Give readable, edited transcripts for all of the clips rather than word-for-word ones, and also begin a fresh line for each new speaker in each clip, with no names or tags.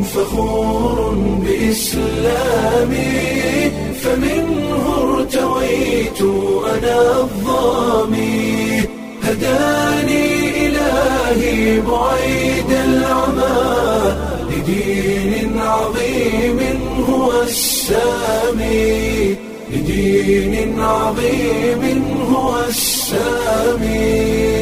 فخور بإسلامي فمنه ارتويت أنا الظامي هداني إلهي بعيد العمى لدين عظيم هو السامي لدين عظيم هو السامي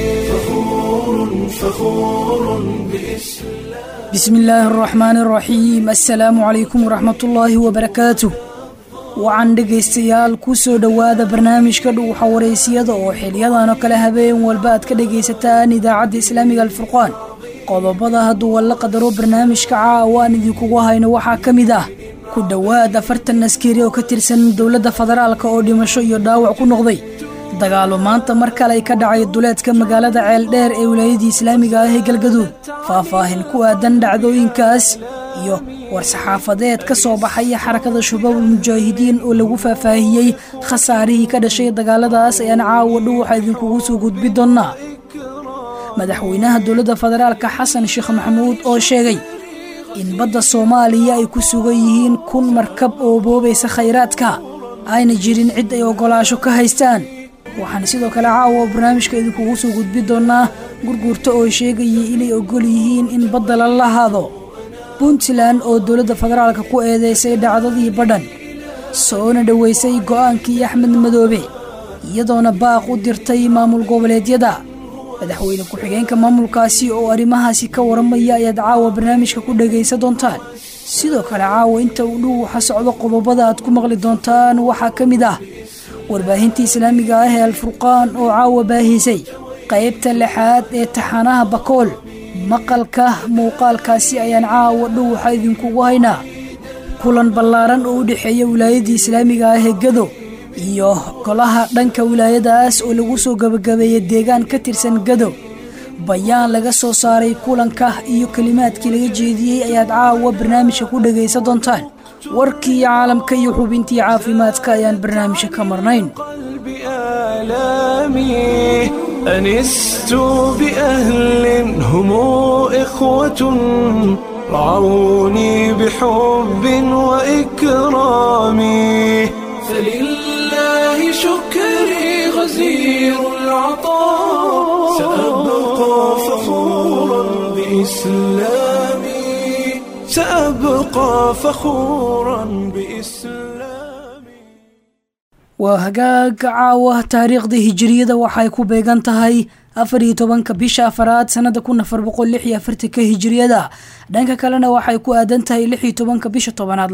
فخور بإسلام
بسم الله الرحمن الرحيم السلام عليكم ورحمة الله وبركاته وعن dhegeystayaal ku soo dhawaada barnaamijka dhuuxa wareysiyada oo xilliyadan oo kala habeen walba aad ka dhegeysataan idaacadda Islaamiga Al-Furqaan qodobada haduu wala qadaro barnaamijka caawaan idinku hayno waxa kamid ah ku dhawaad 40 askari oo ka tirsan dawladda federaalka oo dhimasho iyo dhaawac ku noqday dagaalo maanta mar kale ay ka dhacay duleedka magaalada Ceeldheer ee wilaayada Islaamiga ah ee Galgaduud faahfaahin ku aadan dhacdooyinkaas iyo war-saxaafadeed ka soo baxay xarakada Shabaabul Mujaahidiin oo lagu faahfaahiyay khasaarihii ka dhashay dagaaladaas ayaan caawa dhuuxa idinku soo gudbi doonaa madaxweynaha dawladda federaalka Xasan Sheekh Maxamuud oo sheegay in badda Soomaaliya ay ku sugan yihiin 1,000 markab oo boobaysa khayraadka ayna jirin cid ay ogolaasho ka haystaan waxaan sidoo kale caawa barnaamijka idinku soo gudbi doonaa gurgurta oo sheegay inay ogol yihiin in badda la lahaado Puntland oo dawladda federaalka ku eedeysay dhacdadii badhan soona dhaweysay go'aankii Axmed Madoobe iyadoona baaq u dirtay maamul goboleedyada madaxweyne ku-xigeenka maamulkaasi oo arrimahaasi ka waramaya ayaad caawa barnaamijka ku dhageysan doontaan sidoo kale caawa inta uu dhuuxa socdo qodobada aad ku maqli doontaan waxaa kamid ah warbaahinta Islaamiga ah ee Al-Furqaan oo caawa baahisay qaybta 6aad ee taxanaha Bakool maqalka muuqaalkaasi ayaan caawa dhuuxa idinku haynaa kulan ballaaran oo u dhaxeeya wilaayada Islaamiga ah ee Gado iyo golaha dhanka wilaayadaas oo lagu soo gabagabeeyay deegaan ka tirsan Gado bayaan laga soo saaray kulanka iyo kalimaadkii laga jeediyay ayaad caawa barnaamijka ku dhageysan doontaan warkii caalamka iyo xubintii caafimaadka ayaan barnaamijka ka marnayn أنست بأهل هم إخوة رعوني بحب وإكرام فلله شكري غزير العطاء سأبقى فخورا بإسلامي سأبقى فخورا بإسلامي وهجاج عاوة تاريخ ذي هجرية وحي كوبيغان تهي 14 bisha afraad sanada 1446 hijriyada dhanka kalena waxay ku aadan tahay 16 bisha tobanaad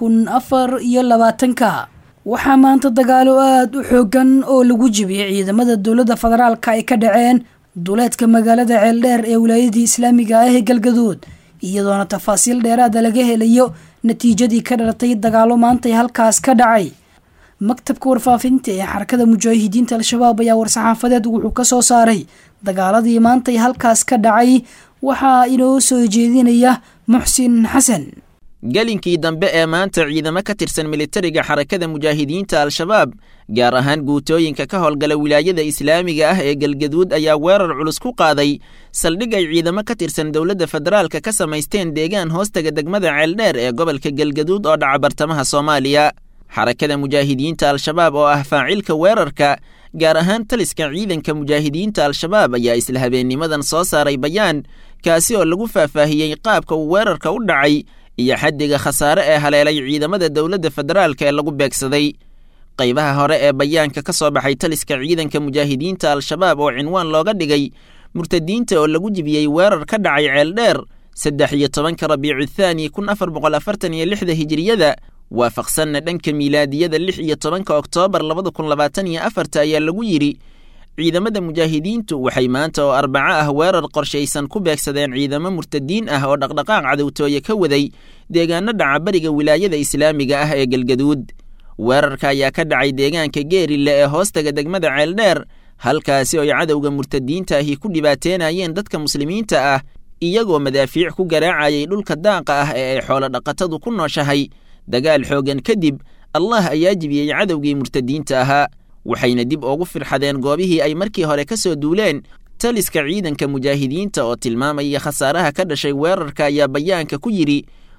2024 waxa maanta dagaalo aad u xoogan oo lagu jibiyay ciidamada dawladda federaalka ay ka dhaceen duleedka magaalada Ceeldheer ee wilaayada Islaamiga ah ee Galgaduud iyadoona tafaasiil dheeraad ah laga helayo natiijadii ka dhalatay dagaalo maanta halkaas ka dhacay maktabka warfaafinta ee xarakada mujaahidiinta al-shabaab ayaa war-saxaafadeed wuxuu ka soo saaray dagaaladii maanta halkaas ka dhacay waxa inoo soo jeedinaya Muxsin Xasan
galinkii dambe ee maanta ciidamo ka tirsan militariga xarakada mujaahidiinta al-shabaab gaar ahaan guutooyinka ka howlgala wilaayada Islaamiga ah ee Galgaduud ayaa weerar culus ku qaaday saldhig ay ciidamo ka tirsan dawladda federaalka ka samaysteen deegaan hoostaga degmada Ceeldheer ee gobolka Galgaduud oo dhaca bartamaha Soomaaliya xarakada mujaahidiinta al-shabaab oo ah faacilka weerarka gaar ahaan taliska ciidanka mujaahidiinta al-shabaab ayaa isla habeennimadan soo saaray bayaan kaasi oo lagu faahfaahiyay qaabka uu weerarka u dhacay iyo xaddiga khasaare ee haleelay ciidamada dawladda federaalka ee lagu beegsaday qaybaha hore ee bayaanka ka soo baxay taliska ciidanka mujaahidiinta al-shabaab oo cinwaan looga dhigay murtadiinta oo lagu jibiyey weerar ka dhacay Ceeldheer 13 Rabiicu Thaani 1446 hijriyada waafaqsanna dhanka miilaadiyada 16 Oktoobar 2024 ayaa lagu yiri ciidamada mujaahidiintu waxay maanta oo Arbaca ah weerar qorshaysan ku beegsadeen ciidamo murtadiin ah oo dhaqdhaqaaq cadawtooye ka waday deegaano dhaca bariga wilaayada Islaamiga ah ee Galgaduud weerarka ayaa ka dhacay deegaanka Geerille ee hoostaga degmada Ceeldheer halkaasi oo cadawga murtadiinta ahi ku dhibaateynayeen dadka muslimiinta ah iyagoo madaafiic ku garaacayay dhulka daaqa ah ee ay xoolo dhaqatadu ku nooshahay dagaal xoogan kadib Allah ayaa jibiyay cadawgii murtadiinta ahaa waxayna dib ugu firxadeen goobihii ay markii hore ka soo duuleen taliska ciidanka mujaahidiinta oo tilmaamaya khasaaraha ka dhashay weerarka ayaa bayaanka ku yiri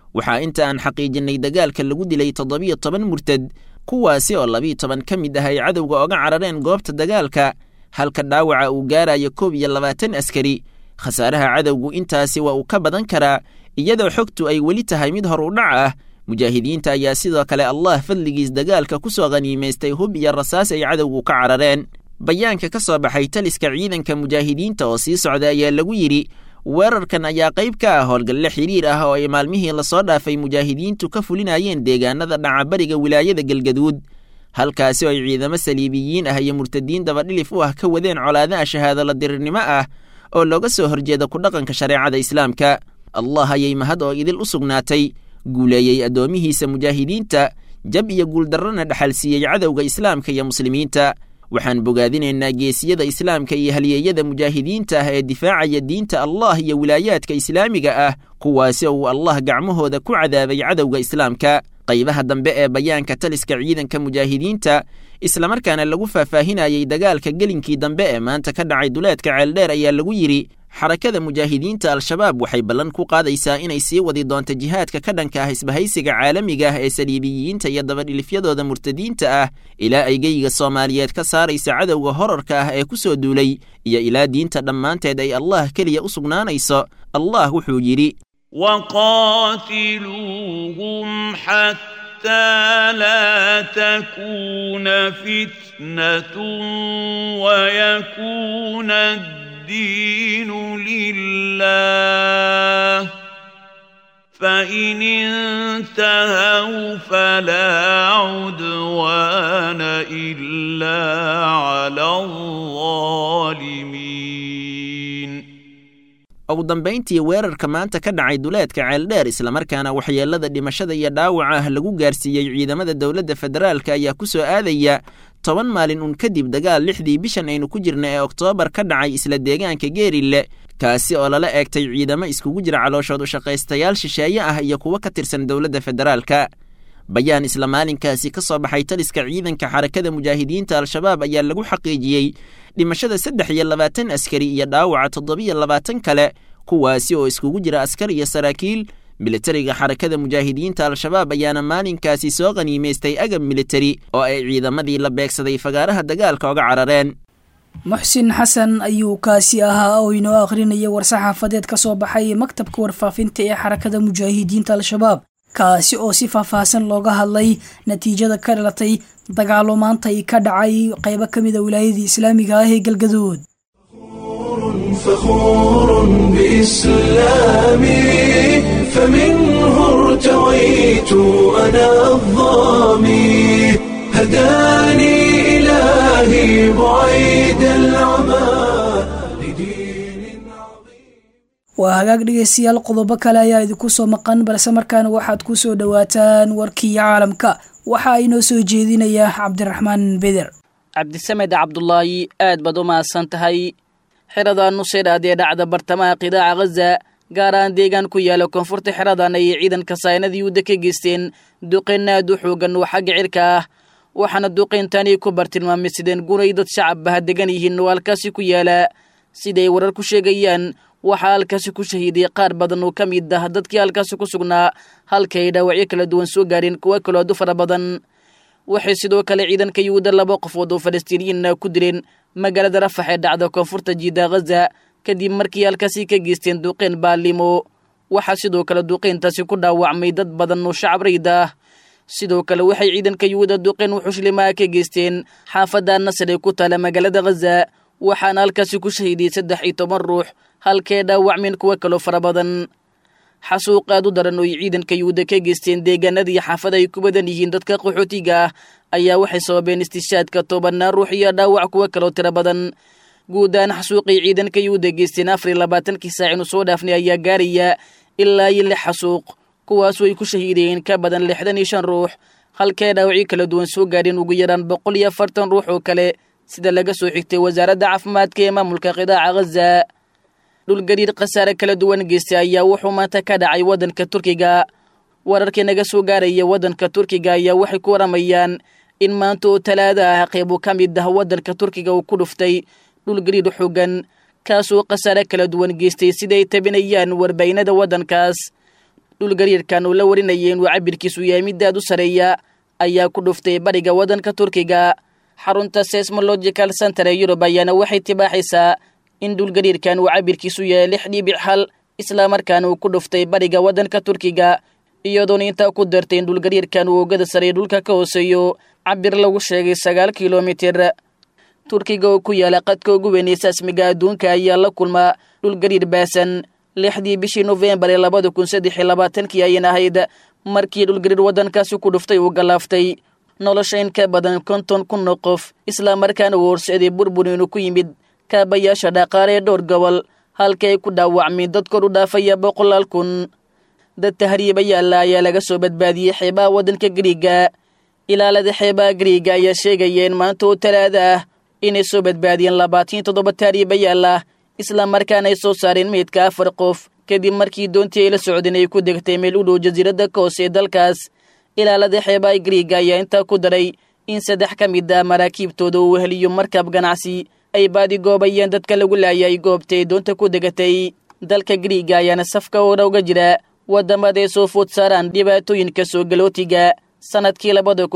waxaa inta aan xaqiijinnay dagaalka lagu dilay 17 murtad kuwaasi oo 12 ka mid ah ay cadowga oga carareen goobta dagaalka halka dhaawaca uu gaarayo 21 askari khasaaraha cadowgu intaasi waa uu ka badan karaa iyadoo xogtu ay weli tahay mid hor u dhac ah mujaahidiinta ayaa sidoo kale Allah fadligiis dagaalka ku soo qaniimaystay hub iyo rasaas ay cadowgu ka carareen bayaanka ka soo baxay taliska ciidanka mujaahidiinta oo sii socda ayaa lagu yiri weerarkan ayaa qayb ka ah howlgalle xiriir ah oo ay maalmihii la soo dhaafay mujaahidiintu ka fulinayeen deegaanada dhacabariga wilaayada galgaduud halkaasi oo ay ciidamo saliibiyiin ah iyo murtadiin dabadhilif u ah ka wadeen colaadaha shahaado la dirirnimo ah oo looga soo horjeeda ku dhaqanka shareecada islaamka Allah ayay mahad oo idil u sugnaatay guuleeyay addoomihiisa mujaahidiinta jab iyo guuldarrana dhaxal siiyey cadowga islaamka iyo muslimiinta waxaan bogaadinaynaa geesiyada islaamka iyo halyeeyada mujaahidiinta ah ee difaacaya diinta Allah iyo wilaayaadka islaamiga ah kuwaasi oo Allah gacmahooda ku cadaabay cadowga islaamka qaybaha dambe ee bayaanka taliska ciidanka mujaahidiinta isla markaana lagu faahfaahinayay dagaalka gelinkii dambe ee maanta ka dhacay duleedka ceeldheer ayaa lagu yiri xarakada mujaahidiinta al-shabaab waxay ballan ku qaadaysaa inay sii wadi doonto jihaadka ka dhanka ah isbahaysiga caalamiga ah ee saliibiyiinta iyo dabadhilifyadooda murtadiinta ah ilaa ay geyga Soomaaliyeed ka saaraysa cadowga horarka ah ee ku soo duulay iyo ilaa diinta dhammaanteed ay Allah kaliya u sugnaanayso Allah wuxuu yiri
وقاتلوهم حتى لا تكون فتنة ويكون الدين لله فإن انتهوا فلا عدوان إلا على الظالمين
ugu dambayntii weerarka maanta ka dhacay duleedka ceeldheer isla markaana waxyeelada dhimashada iyo dhaawaca ah lagu gaarsiiyey ciidamada dawladda federaalka ayaa ku soo aadaya 10 maalin kadib dagaal 6dii bishan aynu ku jirna ee Oktoobar ka dhacay isla deegaanka Geerille kaasi oo lala eegtay ciidamo iskugu jira calooshoodu shaqaystayaal shisheeye ah iyo kuwa ka tirsan dawladda federaalka bayaan isla maalinkaasi ka soo baxay taliska ciidanka xarakada mujaahidiinta al-shabaab ayaa lagu xaqiijiyey dhimashada 23 askari iyo dhaawaca 27 kale kuwaasi oo iskugu jira askar iyo saraakiil militariga xarakada mujaahidiinta al-shabaab ayaana maalinkaasi soo qaniimaystay agab militari oo ay ciidamadii la beegsaday fagaaraha dagaalka uga carareen
muxsin xasan ayuu kaasi ahaa oo inoo akhrinaya war-saxaafadeed ka soo baxay maktabka warfaafinta ee xarakada mujaahidiinta al-shabaab kaasi oo si faahfaahsan looga hadlay natiijada ka dhalatay dagaalo maanta ka dhacay qaybo ka mid ah wilaayada islaamiga ah ee galgaduud
فخور بإسلامي فمنه ارتويت أنا الظامي هداني إلهي بعيد العمى لدين عظيم
waa hagaag dhegeystayaal qodobo kale ayaa idinku soo maqan balse markaana waxaad ku soo dhawaataan warkii caalamka waxa ay noo soo jeedinaya Cabdiraxmaan Beder
Cabdisamed Cabdullaahi aad baad u mahadsan tahay xirada Nusayraad ee dhacda bartamaha qidaaca Gaza gaar ahaan deegaan ku yaala koonfurta xiradan ay ciidanka saynadii u ka geysteen duqeynaad xoogan oo xagga cirka ah waxaana duqeyntani ku bartilmaameedeen guray dad shacab ah degan yihiin walkaasi ku yaala siday warar ku sheegayaan waxa halkaasi ku shahiiday qaar badan oo kamid ah dadkii halkaasi ku sugnaa halkay dhaawacyo kala duwan soo gaareen kuwa kala fara badan waxay sidoo kale ciidanka Yuhuudda 2 qofood oo Falastiiniyiin ku dileen magaalada Rafah ee dhacda koonfurta jiida Gaza kadib markii halkaasi ka geysteen duqeyn baalimo waxa sidoo kale duqeyntaasi ku dhaawacmay dad badan oo shacab rayid ah sidoo kale waxay ciidanka Yuhuudda duqeyn wuxuushlimaa ka geysteen xaafadda Nasr ee ku taala magaalada Gaza waxaana halkaasi ku shahiiday 13 ruux halkee dhaawacmeen kuwa kale fara badan xasuuq aad u daran oo ciidanka Yuhuudda ka geysteen deegaanadii xaafada ay ku badan yihiin dadka qaxootiga ah ayaa waxay sababeen istishaadka 10 ruux iyo dhaawac kuwa kale tiro badan guud ahaan xasuuqii ciidanka Yuhuudda geysteen 24 saac inuu soo dhaafnay ayaa gaaraya ilaa 6 xasuuq kuwaas oo ay ku shahiideen ka badan 65 ruux halkee dhaawacyo kala duwan soo gaareen ugu yaraan 140 ruux oo kale sida laga soo xigtay wasaaradda caafimaadka ee maamulka qidaaca Gaza dhul gariir qasaare kala duwan geystay ayaa wuxuu maanta ka dhacay wadanka Turkiga wararkii naga soo gaaraya wadanka Turkiga ayaa waxay ku waramayaan in maanta oo Talaada ah qayb ka mid ah wadanka Turkiga uu ku dhuftay dhul gariir xoogan kaas oo qasaare kala duwan geystay siday tabinayaan warbaahinada wadankaas dhulgariirkan uu la warinayay inuu cabirkiisu yahay mid aad u sareeya ayaa ku dhuftay bariga waddanka Turkiga. xarunta Seismological Center ee Yurub ayaana waxay tibaaxaysaa in dhulgariirkan uu cabirkiisu yahay 6.1 isla markaana uu ku dhuftay bariga waddanka Turkiga, iyadoo inta ku dartay in dhulgariirkan uu oogada sare dhulka ka hooseeyo cabir lagu sheegay 9 kiiloomitir. Turkiga oo ku yaala qadka ugu weyn ee seismiga adduunka ayaa la kulma dhulgariir baasan 6 bishii November 2023 ayayna ahayd markii dhulgariir waddankaasi ku dhuftay uu galaaftay nolosha in ka badan 50,000 qof, isla markaana uu horseeday burbur inuu ku yimid kaabayaasha dhaqaale ee dhowr gobol, halka ay ku dhaawacmeen dad kor u dhaafaya 100,000. dad tahriibayaal ayaa laga soo badbaadiyey xeebaha waddanka Giriiga. ilaalada xeebaha Giriiga ayaa sheegaya in maanta oo Talaado ah inay soo badbaadiyeen 27 tahriibayaal ah, isla markaana ay soo saareen meydka 4 qof kadib markii doontii ay la socdeen ay ku degtay meel u dhow jasiiradda Kos ee dalkaas. ilaalada xeebaha Giriiga ayaa intaa ku daray in 3 ka mid ah maraakiibtooda uu heliyo markab ganacsi ay baadi goobayeen dadka lagu laayay goobtay doonta ku degatay. dalka Giriiga ayaana safka hore uga jira wadamada ay soo food saaraan dhibaatooyinka soo galootiga. sanadkii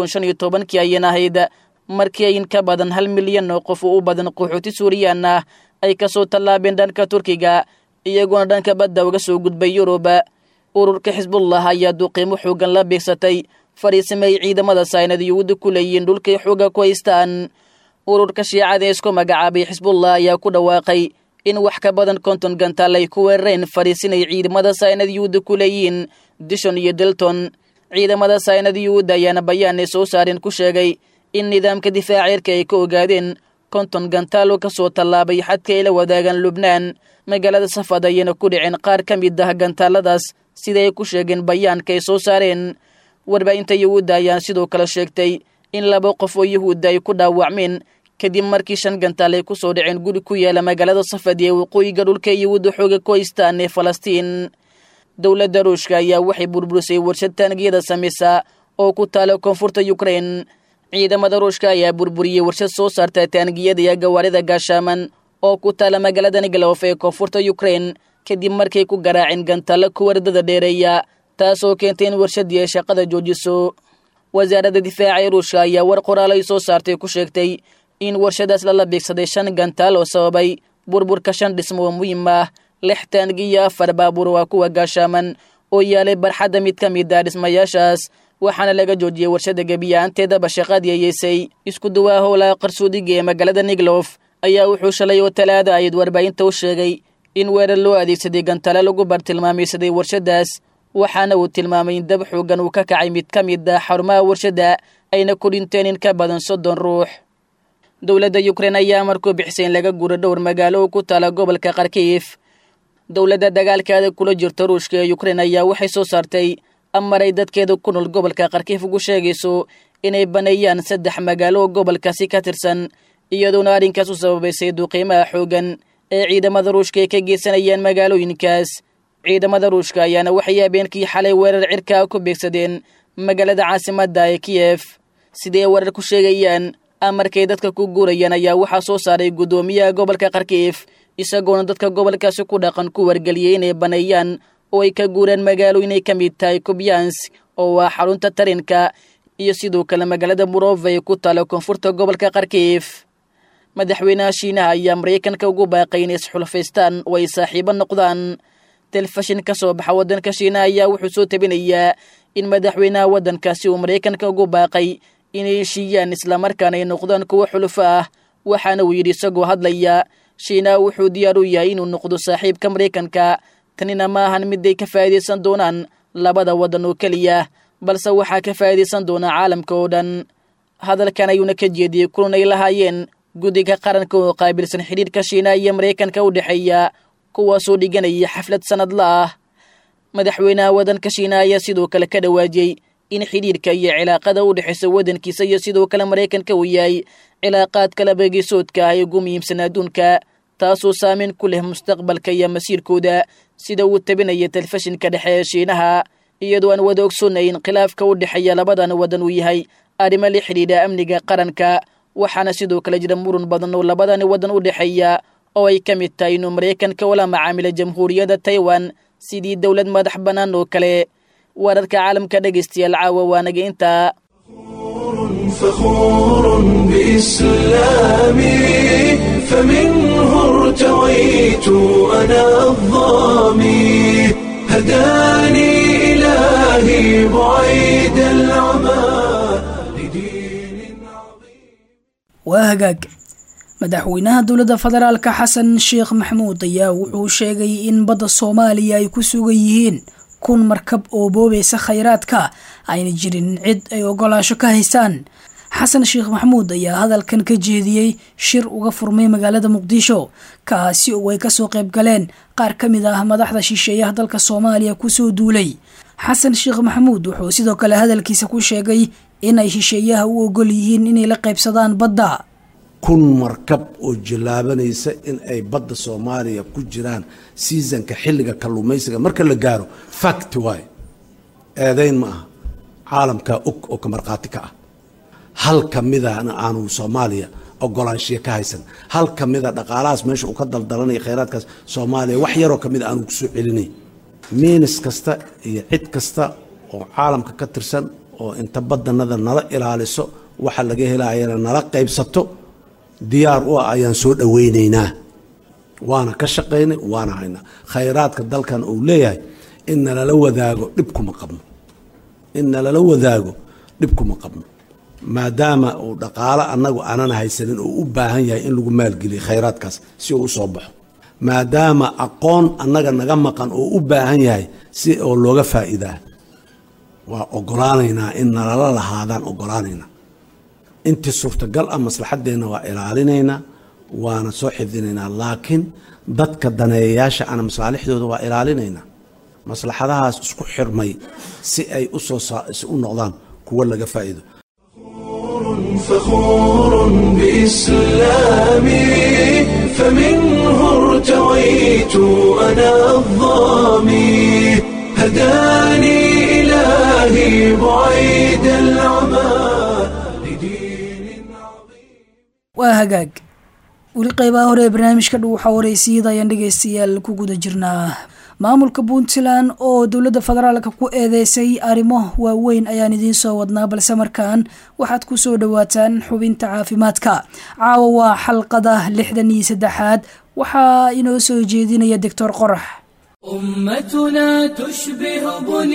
2015 ayayna ahayd markii ay in ka badan 1 milyan oo qof u badan qaxooti Suuriyan ah ay ka soo tallaabeen dhanka Turkiga, iyagoo dhanka badda uga soo gudbay Yurub. ururka Xisbullah ayaa duqeymo xoogan la beegsaday fariisimay ciidamada Saynad Yuhuud ku leeyihiin dhulka xooga ku haystaan. ururka Shiicada ee isku magacaabay Xisbullah ayaa ku dhawaaqay in wax ka badan 50 gantaal ay ku weerareen fariisinay ciidamada Saynad Yuhuud ku leeyihiin Dishon iyo Dalton. ciidamada Saynad Yuhuud ayaana bayaan ay soo saareen ku sheegay in nidaamka difaaca cirka ay ka ogaadeen 50 gantaal oo ka soo tallaabay xadka ay la wadaagaan Lubnaan. magaalada Safad ayayna ku dhiceen qaar ka mid ah gantaaladaas sida ay ku sheegeen bayaanka ay soo saareen. warbaahinta Yuhuudda ayaa sidoo kale sheegtay in 2 qof oo Yuhuud ay ku dhaawacmeen kadib markii 5 gantaal ay ku soo dhiceen guri ku yaala magaalada Safad ee waqooyiga dhulka Yuhuud xooga ku haystaan ee Falastiin. dowladda Ruushka ayaa waxay burburisay warshad taangiyada sameysa oo ku taala koonfurta Ukraine. ciidamada Ruushka ayaa burburiyay warshad soo saarta taangiyada iyo gawaarida gaashaaman oo ku taala magaalada Nikolaev ee koonfurta Ukraine kadib markay ku garaaceen gantaalo ku wardada dheereeya, taasoo keentay in warshadii ay shaqada joojiso. wasaaradda difaaca ee Ruushka ayaa war qoraal ay soo saartay ku sheegtay in warshadaas la beegsaday 5 gantaal oo sababay burburka 5 dhismo oo muhiim ah, 6 taangiyo 4 baabuur waa kuwa gaashaaman oo yaalay barxadda mid ka mid ah dhismayaashaas, waxaana laga joojiyay warshada gebiyaanteedaba shaqadii ay yeesay. isku duwaa howlaha qarsoodiga ee magaalada Nikolaev ayaa wuxuu shalay oo Talaado ahayd warbaahinta u sheegay in weerar loo adeegsaday gantaalo lagu bartilmaameysaday warshadaas, waxaana uu tilmaamay in dab xoogan uu ka kacay mid ka mid ah xarumaha warshada ayna ku dhinteen in ka badan 30 ruux. dowladda Ukraine ayaa markuu bixisay in laga guuro dhowr magaalo oo ku taala gobolka Kharkiv. dowladda dagaalkeeda kula jirta Ruushka ee Ukraine ayaa waxay soo saartay amar ay dadkeeda ku nool gobolka Kharkiv ugu sheegayso inay baneeyaan 3 magaalo oo gobolkaasi ka tirsan, iyadoona arrinkaas u sababaysay duqeymaha xoogan ee ciidamada Ruushka ay ka geysanayaan magaalooyinkaas. ciidamada Ruushka ayaana waxay habeenkii xalay weerar cirka ku beegsadeen magaalada caasimadda ee Kiev. sidee warar ku sheegayaan amarkay dadka ku guurayaan ayaa waxaa soo saaray gudoomiyaha gobolka Kharkiv, isagoona dadka gobolkaasi ku dhaqan ku wargeliyay inay baneeyaan oo ay ka guureen magaalooyin ay ka mid tahay Kupiansk oo waa xarunta tarinka, iyo sidoo kale magaalada Murov ee ku taala koonfurta gobolka Kharkiv. madaxweynaha Shiinaha ayaa Mareykanka ugu baaqay inay isxulfaystaan oo ay saaxiibo noqdaan. telefishin ka soo baxa waddanka Shiinaha ayaa wuxuu soo tabinayaa in madaxweynaha waddankaasi uu Mareykanka ugu baaqay inay heshiiyaan isla markaana ay noqdaan kuwo xulufo ah, waxaana uu yidhi isagoo hadlaya Shiinaha wuxuu diyaar u yahay inuu noqdo saaxiibka Mareykanka. tanina ma ahan mid ay ka faa'iideysan doonaan labada waddan oo keliya, balse waxaa ka faa'iideysan doona caalamka oo dhan. hadalkan ayuuna ka jeediyey kulan ay lahaayeen guddiga qaranka oo qaabilsan xidhiidhka Shiinaha iyo Mareykanka u dhexeeya, kuwaasoo dhiganaya xaflad sanadla ah. madaxweynaha waddanka Shiinaha ayaa sidoo kale ka dhawaajiyey in xidhiidhka iyo cilaaqada u dhexeysa waddankiisa iyo sidoo kale Mareykanka uu yahay cilaaqaadka labageesoodka ah ee ugu muhiimsan adduunka, taasoo saameyn ku leh mustaqbalka iyo masiirkooda, sida uu tabinaya telefishinka dhexe ee Shiinaha. iyadoo aan wada ogsoonayn khilaafka u dhexeeya labadan waddan uu yahay arrimo la xidhiidha amniga qaranka, waxaana sidoo kale jira muran badan oo labadan waddan u dhexeeya oo ay ka mid tahay inuu Mareykanka ula macaamilo jamhuuriyadda Taiwan sidii dowlad madax bannaan oo kale wararka caalamka dhegaystayaal caawa waanaga intaa
فخور بإسلامي فمنه ارتويت أنا الظامي هداني إلهي بعيد العمى لدين عظيم.
وهجاج madaxweynaha dowladda federaalka xasan sheekh maxamuud ayaa wuxuu sheegay in badda Soomaaliya ay ku sugan yihiin 1,000 markab oo boobaysa khayraadka ayna jirin cid ay ogolaasho ka haystaan. xasan sheekh maxamuud ayaa hadalkan ka jeediyey shir uga furmay magaalada Muqdisho kaasi oo ay ka soo qayb galeen qaar ka mid ah madaxda shisheeyaha dalka Soomaaliya ku soo duulay. xasan sheekh maxamuud wuxuu sidoo kale hadalkiisa ku sheegay in ay shisheeyaha u ogol yihiin inay la qaybsadaan badda
1,000 markab oo jilaabanaysa in ay badda Soomaaliya ku jiraan seasonka xilliga kalluumaysiga marka la gaaro fact way eedayn ma aha caalamka oo ka marqaati ka ah hal kamida aanu Soomaaliya ogolaanshiye ka haysan hal kamida dhaqaalahaas meesha uu ka daldalanay khayraadkaas Soomaaliya wax yar oo kamida aanu ku soo celinay miinis kasta iyo cid kasta oo caalamka ka tirsan oo inta badanada nala ilaaliso waxa laga helaayana nala qaybsato diyaar u ayaan soo dhaweynaynaa waana ka shaqeynay waana hayna khayraadka dalkan uu leeyahay in la wadaago dhibkuma qabno maadaama uu dhaqaale annagu aanan haysanin oo u baahan yahay in lagu maalgeliyo khayraadkaas si uu soo baxo maadaama aqoon annaga naga maqan oo u baahan yahay si oo looga faa'iidaa waa ogolaanaynaa in nalala lahaadaan ogolaanaynaa intii suurtagal ah maslaxadeena waa ilaalinaynaa waana soo xifdinaynaa laakiin dadka daneeyayaasha ana masaalixdooda waa ilaalinaynaa maslaxadahaas isku xirmay si ay u noqdaan kuwa laga faa'iido
فخور بإسلامي فمنه ارتويت أنا الظامي هداني إلهي بعيد العمى لدين عظيم.
وهجاج weli qaybaha hore ee barnaamijka dhuuxa waraysiiyada ayaan dhegaystayaal ku guda jirnaa. maamulka Puntland oo dowladda federaalka ku eedeysay arrimo waaweyn ayaan idiin soo wadnaa balse markaan waxaad ku soo dhawaataan xubinta caafimaadka. caawa waa xalqada 63aad waxaa inoo soo jeedinaya Dr. Qorax.
أمتنا تشبه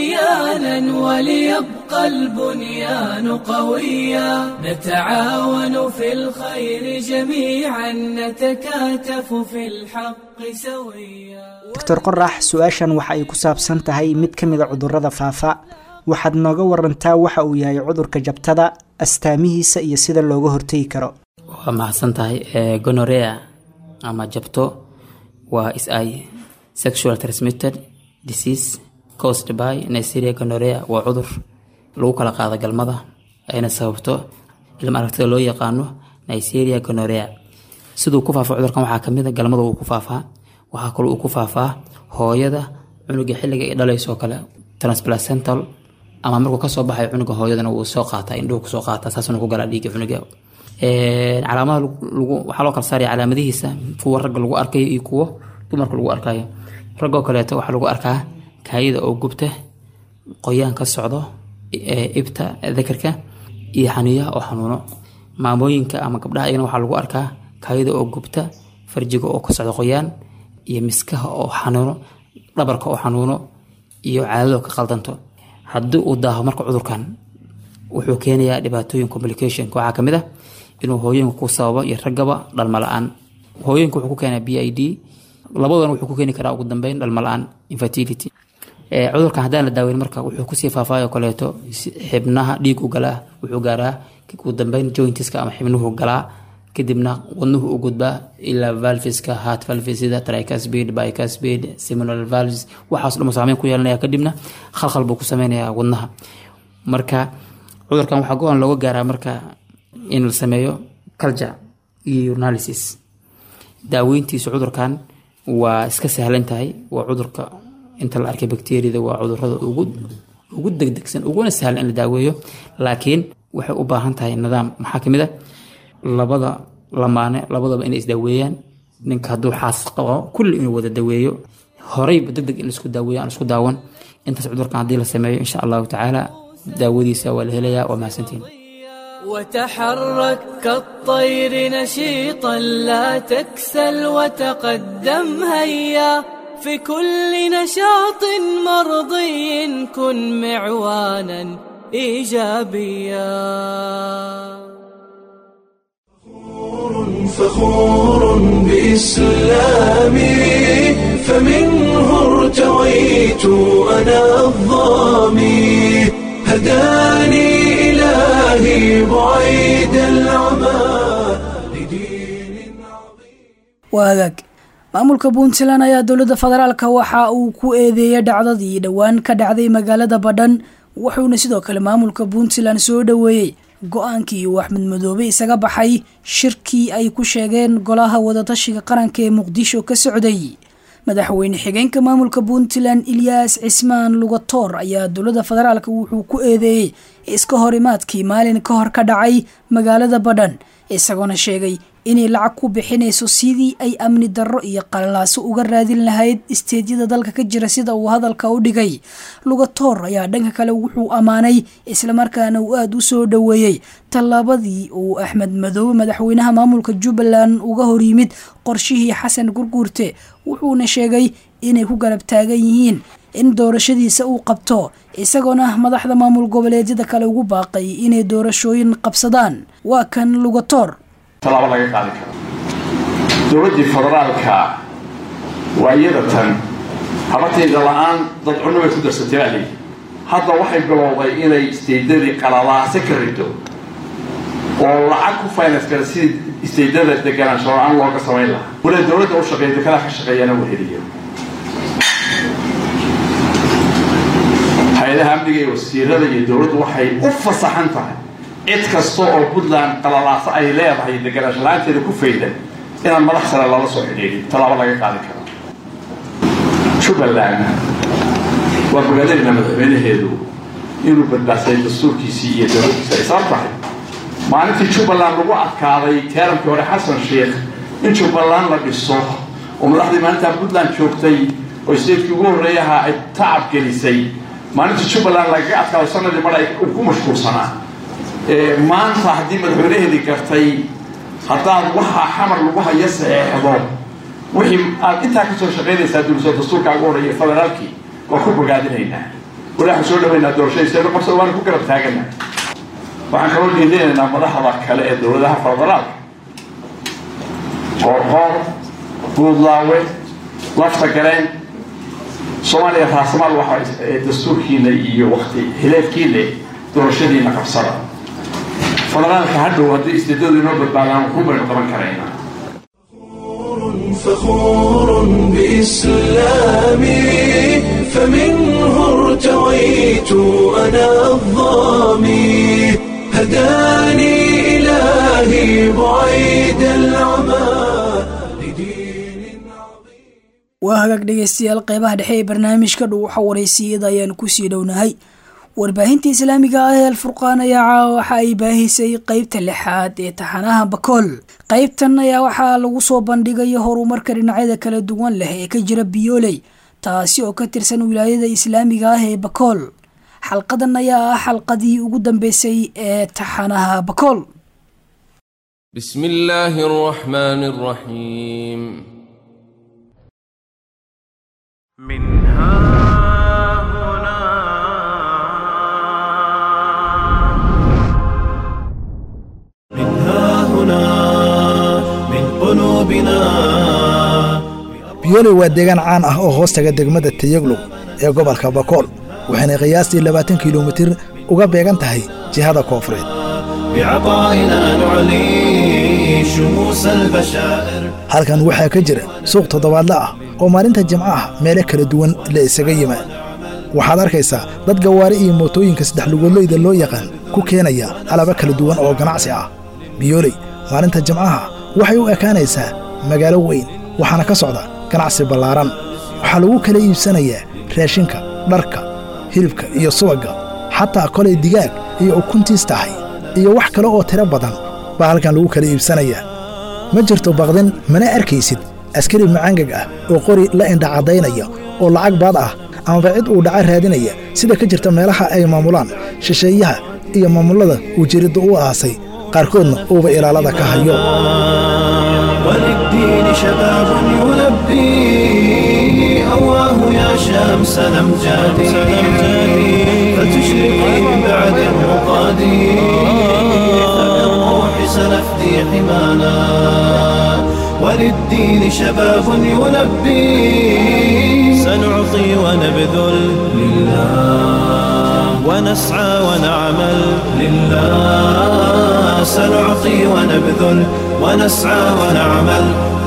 بنيانا وليبقى البنيان قويا نتعاون في الخير جميعا نتكاتف في الحق سويا.
دكتور قرح سؤاشا waxa ay ku saabsan tahay mid kamid ah cudurrada faafa waxaad nooga warantaa waxa uu yahay cudurka jabtada astaamihiisa iyo sida looga hortagi karo.
waa mahadsan tahay gonorrhea ama jabto waa SI sexual transmitted disease caused by Neisseria gonorrhea waa cudur lagu kala qaado galmada ayna sababto ilma aragtida loo yaqaano Neisseria gonorrhea. sidoo ku faafo cudurkan waxaa kamid ah galmada uu ku faafaa waxaa kale uu ku faafaa hooyada cunuga xilliga ay dhalayso kale transplacental ama markuu ka soo baxay cunuga hooyadana uu soo qaata indhuhu ku soo qaata saasuna ku gala dhiigga cunuga. calaamadaha waxaa loo kala saaray calaamadihiisa kuwa rag lagu arkayo iyo kuwa dumarka lagu arkayo. ragoo kaleeto waxaa lagu arkaa kaayida oo gubta qoyaan ka socdo ibta dakarka iyo xaniyaha oo xanuuno. maamooyinka ama gabdhaha ayana waxaa lagu arkaa kaayida oo gubta farjiga oo ka socdo qoyaan iyo miskaha oo xanuuno dhabarka oo xanuuno iyo caadada ka qaldanto. haddii uu daaho marka cudurkan wuxuu keenayaa dhibaatooyin complication waxaa kamid ah inuu hooyinku ku sababo iyo ragaba dhalmo la'aan. hooyinku wuxuu ku keenaa PID labadan wuxuu ku keeni karaa ugu dambeyn dhalmo la'aan infertility. cudurkan haddaan la daaweyn marka wuxuu kusii faafaayo kaleeto xibnaha dhiig u galaa wuxuu gaaraa ugu dambeyn jointiska ama xibnuhu galaa kadibna wadnuhu u gudbaa ilaa valveska heart valves sida tricuspid bicuspid seminal valves waxaas dhan saameyn ku yeelanaya kadibna khalkhal buu ku sameynayaa wadnaha. marka cudurkan waxaa go'an looga gaaraa marka in la sameeyo culture iyo urinalysis. daaweyntiisu cudurkan waa iska sahlan tahay waa cudurka inta la arkay bakteeriyada waa cudurrada ugu degdegsan uguna sahlan in la daaweeyo laakiin waxay u baahan tahay nidaam. maxaa kamid ah labada lamaane labadaba inay isdaaweeyaan ninka hadduu xaas qabo kulli inuu wada daweeyo horeyba deg deg in laisku daaweeyo aan isku daawan intaas cudurkan haddii la sameeyo insha allahu tacaala daawadiisa waa la helayaa. waa mahadsantiin.
وتحرك كالطير نشيطا لا تكسل وتقدم هيا في كل نشاط مرضي كن معوانا إيجابيا.
فخور بإسلامي فمنه ارتويت أنا الظامي هداني إلهي بعيد العمى لدين عظيم.
waagaag maamulka puntland ayaa dowladda federaalka waxa uu ku eedeeyay dhacdadii dhowaan ka dhacday magaalada badhan, wuxuuna sidoo kale maamulka puntland soo dhoweeyey go-aankii uu axmed madoobe isaga baxay shirkii ay ku sheegeen golaha wadatashiga qaranka ee muqdisho ka socday. madaxweyne xigeenka maamulka puntland Ilyas Cismaan Lugatoor ayaa dowladda federaalka wuxuu ku eedeeyay iska horimaadkii maalin ka hor ka dhacay magaalada badhan, isagoona sheegay inay lacag ku bixinayso sidii ay amni darro iyo qalalaaso uga raadin lahayd isteedyada dalka ka jira sida uu hadalka u dhigay. Lugatoor ayaa dhanka kale wuxuu ammaanay islamarkaana uu aada u soo dhoweeyey tallaabadii uu axmed madoobe madaxweynaha maamulka jubbaland uga hor yimid qorshihii xasan gurguurte, wuxuuna sheegay inay ku garab taagan yihiin in doorashadiisa uu qabto, isagoona madaxda maamul goboleedyada kale ugu baaqay inay doorashooyin qabsadaan. waa kan Lugatoor.
talaabo laga qaadi karo dowladda federaalka waa iyadatan habatayda la'aan dad cunno way ku darsatay ali hadda waxay bilowday inay isteedadii qalalaase ka rido oo lacag ku finance kara si isteedada deganaansho aan looga samayn lahaa wala dowladda u shaqeeyay kala ka shaqeeyana uu heliyo hay'adaha amniga iyo wasiirada iyo dowladdu waxay u fasaxan tahay cid kasta oo Puntland qalalaasa ay leedahay deganaansho la'aanteeda ku faydan inaan madax sare lala soo xidhiidhin talaabo laga qaadi karo. Jubbaland waa magaalada madaxweynaheedu inuu badbaasay dastuurkiisii iyo dowladdiisa ay sabtahay maalintii Jubbaland lagu adkaaday teerankii hore Xasan Sheekh in Jubbaland la dhiso oo madaxdii maalinta Puntland joogtay oo isheekii ugu horeeyaha ay tacab gelisay maalintii Jubbaland laga adkaaday sanadii mar ay ku mashquulsanaa maanta haddii madaxweynaheedii gartay haddaan waxaa xamar lagu haya saxeexdo wixii aad intaa ka soo shaqaynaysaa dowladda dastuurka ugu horeeya federaalkii waa ku bogaadinaynaa walaaxa soo dhaweynaa doorashadiisa qabso waan ku garab taagana. waxaan kaloo dhiidinaynaa madaxda kale ee dowladaha federaalka qoorqoor buudlaawe lafta galeen Soomaaliya raasamaal waxa dastuurkiina iyo waqti hileedkiina doorashadiina qabsada federaalka hadhow haddii isteedadu inoo badbaadaan ku baynu qaban karaynaa.
فخور بإسلامي فمنه ارتويت أنا الظامي هداني إلهي بعيد العمى لدين عظيم.
waa hagaag dhegeystayaal qeybaha dhexe ee barnaamijka dhuuxa wareysiyada ayaan kusii dhownahay. warbaahinta islaamiga ah ee Al-Furqaan ayaa waxa ay baahisay qaybta 6aad ee taxanaha Bakool. qaybtan ayaa waxaa lagu soo bandhigay horumarka dhinacyada kala duwan leh ee ka jira Biyooley, taasi oo ka tirsan wilaayada islaamiga ah ee Bakool. xalqadan ayaa ah xalqadii ugu dambeysay ee taxanaha Bakool.
Bismillahir Rahmanir Rahim.
Biyooley waa deegaan caan ah oo hoostaga degmada Tayaglow ee gobolka Bakool, waxayna qiyaastii 20 kiiloomitir uga beegan tahay jihada koonfureed. halkan waxaa ka jira suuq toddobaadle ah oo maalinta Jimcaha meelo kala duwan la isaga yimaad. waxaad arkaysaa dad gawaari iyo mootooyinka saddex lugoodleyda loo yaqaan ku keenaya alaabo kala duwan oo ganacsi ah. Biyooley maalinta Jimcaha waxay u ekaanaysaa magaalo weyn, waxaana ka socda ganacsi ballaaran. waxaa lagu kala iibsanayaa raashinka, dharka, hilibka iyo subagga, xataa kolay digaag iyo ukuntiis tahay iyo wax kale oo tiro badan baa halkan lagu kala iibsanayaa. ma jirto baqdin, mana arkaysid askari macangag ah oo qori la indhacadaynaya oo lacag baad ah amaba cid uu dhaca raadinaya sida ka jirta meelaha ay maamulaan shisheeyaha iyo maamulada uu jiridda u aasay qaarkoodna uuba ilaalada ka hayo
وللدين شباب يلبي أواه يا شمس الأمجاد فتشرقي من بعد الرقاد فبالروح سنفدي حمانا وللدين شباب يلبي سنعطي ونبذل لله ونسعى ونعمل لله سنعطي ونبذل ونسعى ونعمل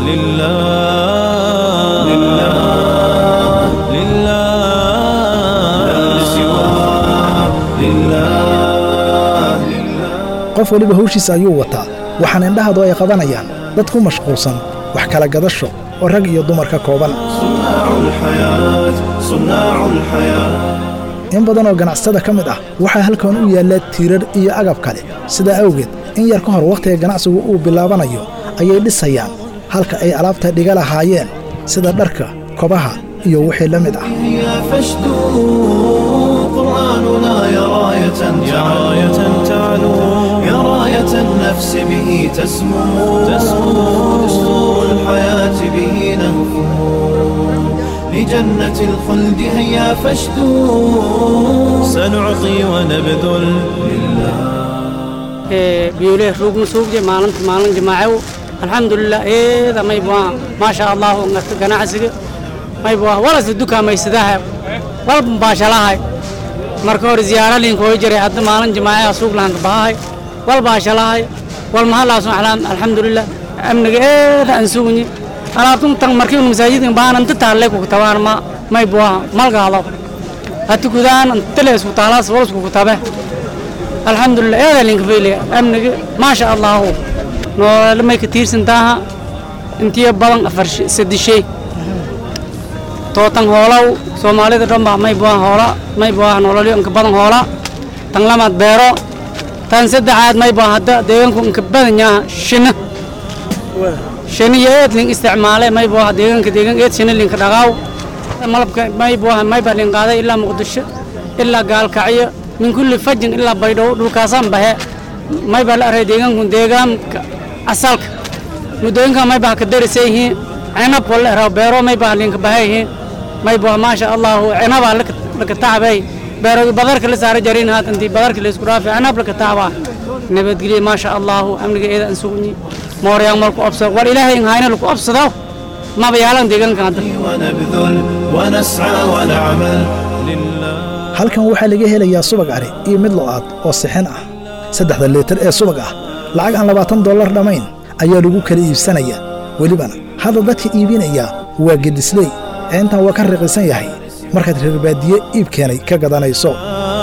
لله لله لله لا سواه لله
qof waliba hawshiisa ayuu wataa waxaan indhahadu ay qabanayaan dad ku mashquulsan wax kala gadasho oo rag iyo dumar ka kooban in badan oo ganacsatada ka mid ah waxaa halkan u yaalla tiirar iyo agab kale sidaa awgeed in yar ka hor wakhtiga ganacsigu uu bilaabanayo ayay dhisayaan halka ay alaabta dhiga lahaayeen sida dharka kobaha iyo wixii la mid ah
قرآننا يا راية تعلو يا راية النفس به تسمو دستور الحياة به نهفو لجنة الخلد هيا فاشدوا سنعطي ونبذل لله
بيوليه روق مسوق جي مالن جماعه الحمد لله إذا ما يبغى ما شاء الله قناع سجى ما يبغى ولا صدقها ما يسدها ولا مباشرة مركور زيارة لين كوي جري حتى مالن جماعه سوق لان باهاي ولا باشلاهاي والمحل سبحان الحمد لله أمن إذا أنسوني أنا تم مركب المساجد بان أنت تعلق وكتوان ما يبغى ما القاضي هتكودان تلس وتعلاس ورس وكتابه الحمد لله هذا اللي نقبله أمن ما شاء الله هو لما كتير سنتها انتي بدن أفرش سد شيء توتن هولاو سومالي ترى ما يبغى هولا ما يبغى نولي انك بدن هولا تنلمت بيرو تنسد عاد ما يبغى هذا دينكم انك بدنيا شنه شنيات لين استعماله ما يبغى دينك إيد شنو لين كداو ملبك ما يبغى لين قاده إلا مقدش إلا قال كعية من كل فج إلا بيدو لوكاسام به ما يبغى لا دينك من دينك أصلك مدينك ما يبغى كدر سيه عنب ولا ربيرو ما يبغى لين كبهيه ما يبغى ما شاء الله عنب لك تعبي بيرو بدرك اللي صار جرين هات أنتي بدرك اللي سكرافي عنب لك تعبه نبتقولي ما شاء الله أمريكا إذا أنسوني موريان مالكو أبصر والإله ينهاينا لكو أبصر ما بيعلم ديغان كانت
ونبذل ونسعى ونعمل لله
halkan waxaa laga helayaa subag ari iyo mid lo'aad oo sixin ah 3 litir ee subag ah lacag aan $20 dhamayn ayaa lagu kala iibsanaya welibana hada dadka iibinaya waa gedisley intan waa ka raqiisan yahay markaad reer baadiye iib keenay ka gadanayso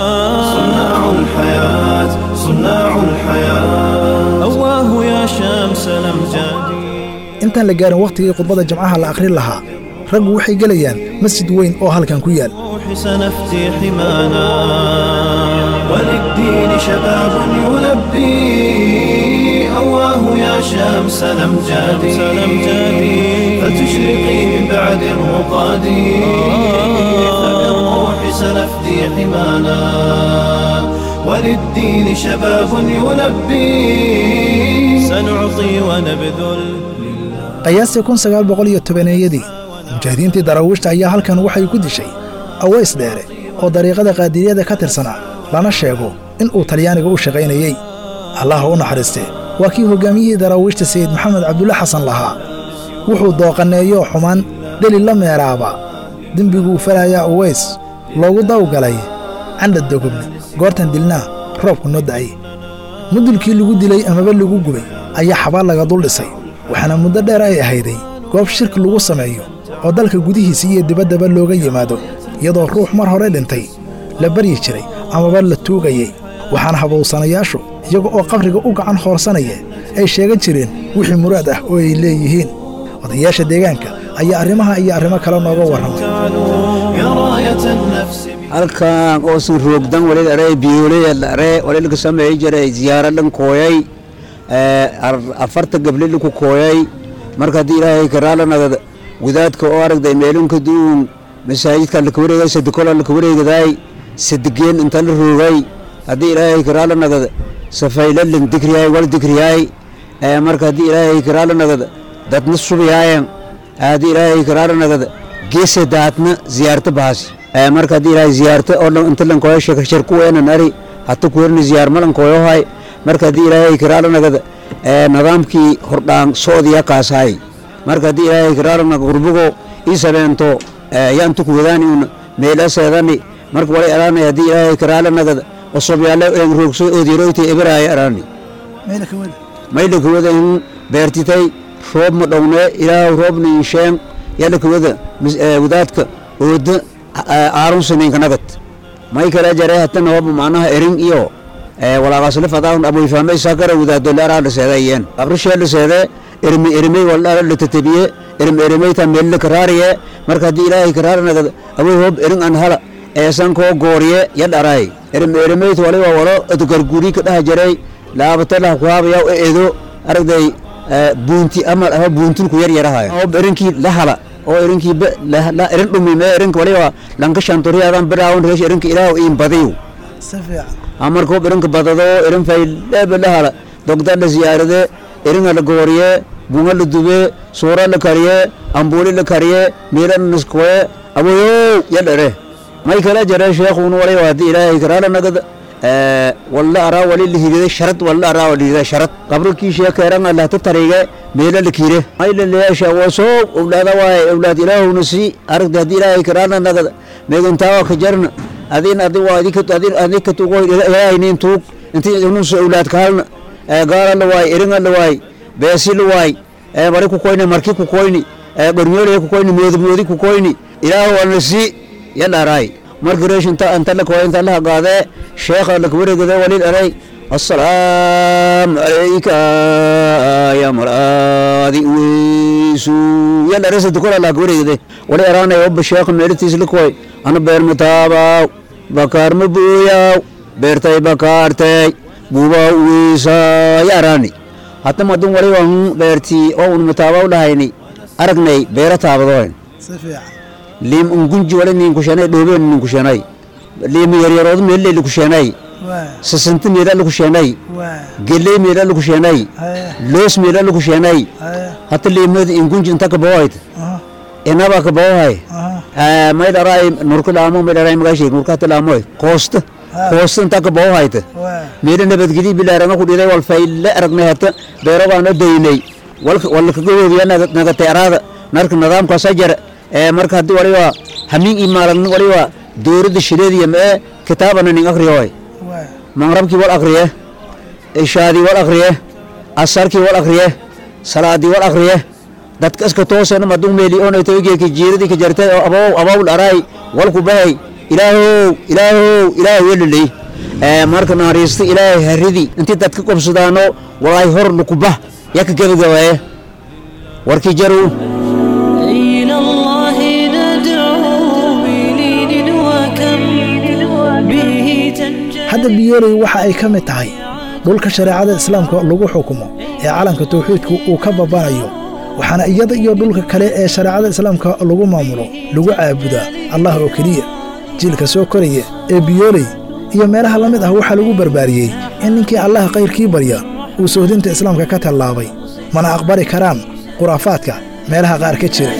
صناع الحياة أواه يا شمس الأمجاد
intaan la gaarin waqtigii khudbada jimcaha la akhrin lahaa raggu waxay gelayaan masjid weyn oo halkan ku yaal
سنفتي حمانا وللدين شباب يلبي أواه يا شمس الأمجاد فتشرقي من بعد الرقاد فبالروح سنفتي حمانا وللدين شباب يلبي سنعطي ونبذل
qiyaastii 1910 mujaahidiintii daraawiishta ayaa halkan waxay ku dishay aways dheere oo dariiqada qaadiriyada ka tirsanaa lana sheego in uu talyaaniga u shaqaynayay allah u naxariiste waa kii hogaamiyihii daraawiishta sayid maxamed cabdulla xasan lahaa wuxuu dooqaneeyo xumaan dheli la meeraaba dembiguu falayaa aways loogu dawgalay candha dogobna goortan dilnaa roobku noo da'ay mudulkii lagu dilay amaba lagu gubay ayaa xabaal laga dul dhisay waxaana muddo dheer ay ahayday goob shirki lagu sameeyo oo dalka gudihiisa iyo dibaddaba looga yimaado iyadoo ruux mar hore dhintay la baryi jiray amaba la tuugayay waxaana habowsanayaashu iyaga oo qabriga u gacan hoorsanaya ay sheegan jireen wixii muraad ah oo ay leeyihiin odayaasha deegaanka ayaa arrimaha iyo arrimo kale nooga warramay
halkan oosan roogdan walid arey biyooleed arey walid ka sameeyay jiray ziyaaro dhan kooyay afarta gabdhood ku kooyay marka haddii ilaahay karaala nagada wadaadka oo aragday meelunka duun masaajidka la kawareegay sadikola la kawareegadaay sadigeen inta la roogay haddii ilaahay karaala nagada safaylalin dikriyaay wal dikriyaay marka haddii ilaahay karaala nagada dadna subiyaayeen haddii ilaahay karaala nagada geese daadna ziyaarta baas marka haddii ilaahay ziyaarta oo inta lan kooyo shakashar ku weenan ari hatta ku werni ziyaar malan kooyo hay marka haddii ilaahay karaala nagada nidaamkii hordhaan soodiya kaasaay marka haddii ilaahay karaala naga qurbugo isabeento yaantu ku wadaani una meelaseedani marka walay araanay haddii ilaahay karaala nagada osobyaale roogso oodiroyta eberaaya araani mayla kawada in beertitay roob ma dhowne ilaahu roobna insheen yala kawada wadaadka ooda aarun samaynka nagad may kala jaray hatana hoba macnaha erin iyo walaaqaasle fadaahun aboyfaamay saakara wadaadole araa la seedaayeen abrishee la seede erimey waldhala la tatabiye erimeyta meelle karaariye marka haddii ilaahay karaara nagada aboy hob erin an hala eesankoo gooriye yadharaay erimeyta wali waa walo adgarguri ka dhaha jaray laabatalaha kuhaabayaa u eedo aragday buunti amal ama buuntin ku yar yarahayo hob erinkii la hala oo erinkii erin dhumime erinka wali waa lanka shantoriyaadan biraawon reesh erinka ilaahu iin badiyo amarka hob erinka badado erin fayleeba la hala dogda la ziyaarade eringa la gooriye bunga la dube soora la kariye ambuuli la kariye miiran niskoye aboyow yadhare may kala jare sheekhuna wali waa haddii ilaahay karaala nagada walla araa wali lihiday sharad walla araa wali sharad qabrkii sheekeeran Allah ta tariige meela la kiire ay la leesha waso awlaada waay awlaad ilaahuna si aragda haddii ilaahay karaala nagada meegantaa ka jarna adin waa adika tuugo ilaahay tuug intii inuu soo awlaad kaalna gaala la waay eringa la waay beesi la waay bari ku koyni markii ku koyni barnyoole ku koyni moodi ku koyni ilaahu wala si yadharaay margareesh inta la kooyo inta la qaade sheekha la kawareegada waliil aray assalaamu alayka ya maradi wiisu yalla rasa dukola la kawareegada wali araana oo sheekha meeltiis la kooy ana beer mataaba bakar mabuya beertay bakartay buuba wiisa yaraani hatta madun wali waan beerti oo un mataaba u dhahayni aragnay beera taabadooyn liim ungunji wala nin ku shanay dhoobeen nin ku shanay liim yaryaroodu meelay ku shanay sasanti meelay ku shanay gelay meelay ku shanay loos meelay ku shanay hatta liimada ungunji inta ka booyd enaba ka boohay may dharay nurku laamo may dharay magashi nurka talaamo koosta inta ka boohayta meelay nabadgeli bilaarama ku dhiday wal fayl aragnay hatta beerabaana daynay wal ka goobiyana naga teerada narka nidaamka sajara marka haddii wali waa hamiin imaalan wali waa dowladda shireediya mee kitaabana nin akriyooy maqrabkii wal akriye ishaadii wal akriye asarkii wal akriye salaadii wal akriye dadka iska toosana maduu meeli oonay tawgeeka jiiradii ka jartay oo abaw araay wal ku bahay ilaahu welilay marka naariista ilaahay haridi intii dadka qobsadaano walaay hor lukubah yaka gabagabaye warkii jaru
hadda biyooley waxa ay ka mid tahay dhulka shareecada islaamka lagu xukumo ee calanka tawxiidku uu ka babanayo waxaana iyada iyo dhulka kale ee shareecada islaamka lagu maamulo lagu caabudaa allah oo keliya jiilka soo koraya ee biyooley iyo meelaha la mid ah waxaa lagu barbaariyey in ninkii allah kayrkii barya uu sohdinta islaamka ka tallaabay mana aqbali karaan khuraafaadka meelaha qaar ka jira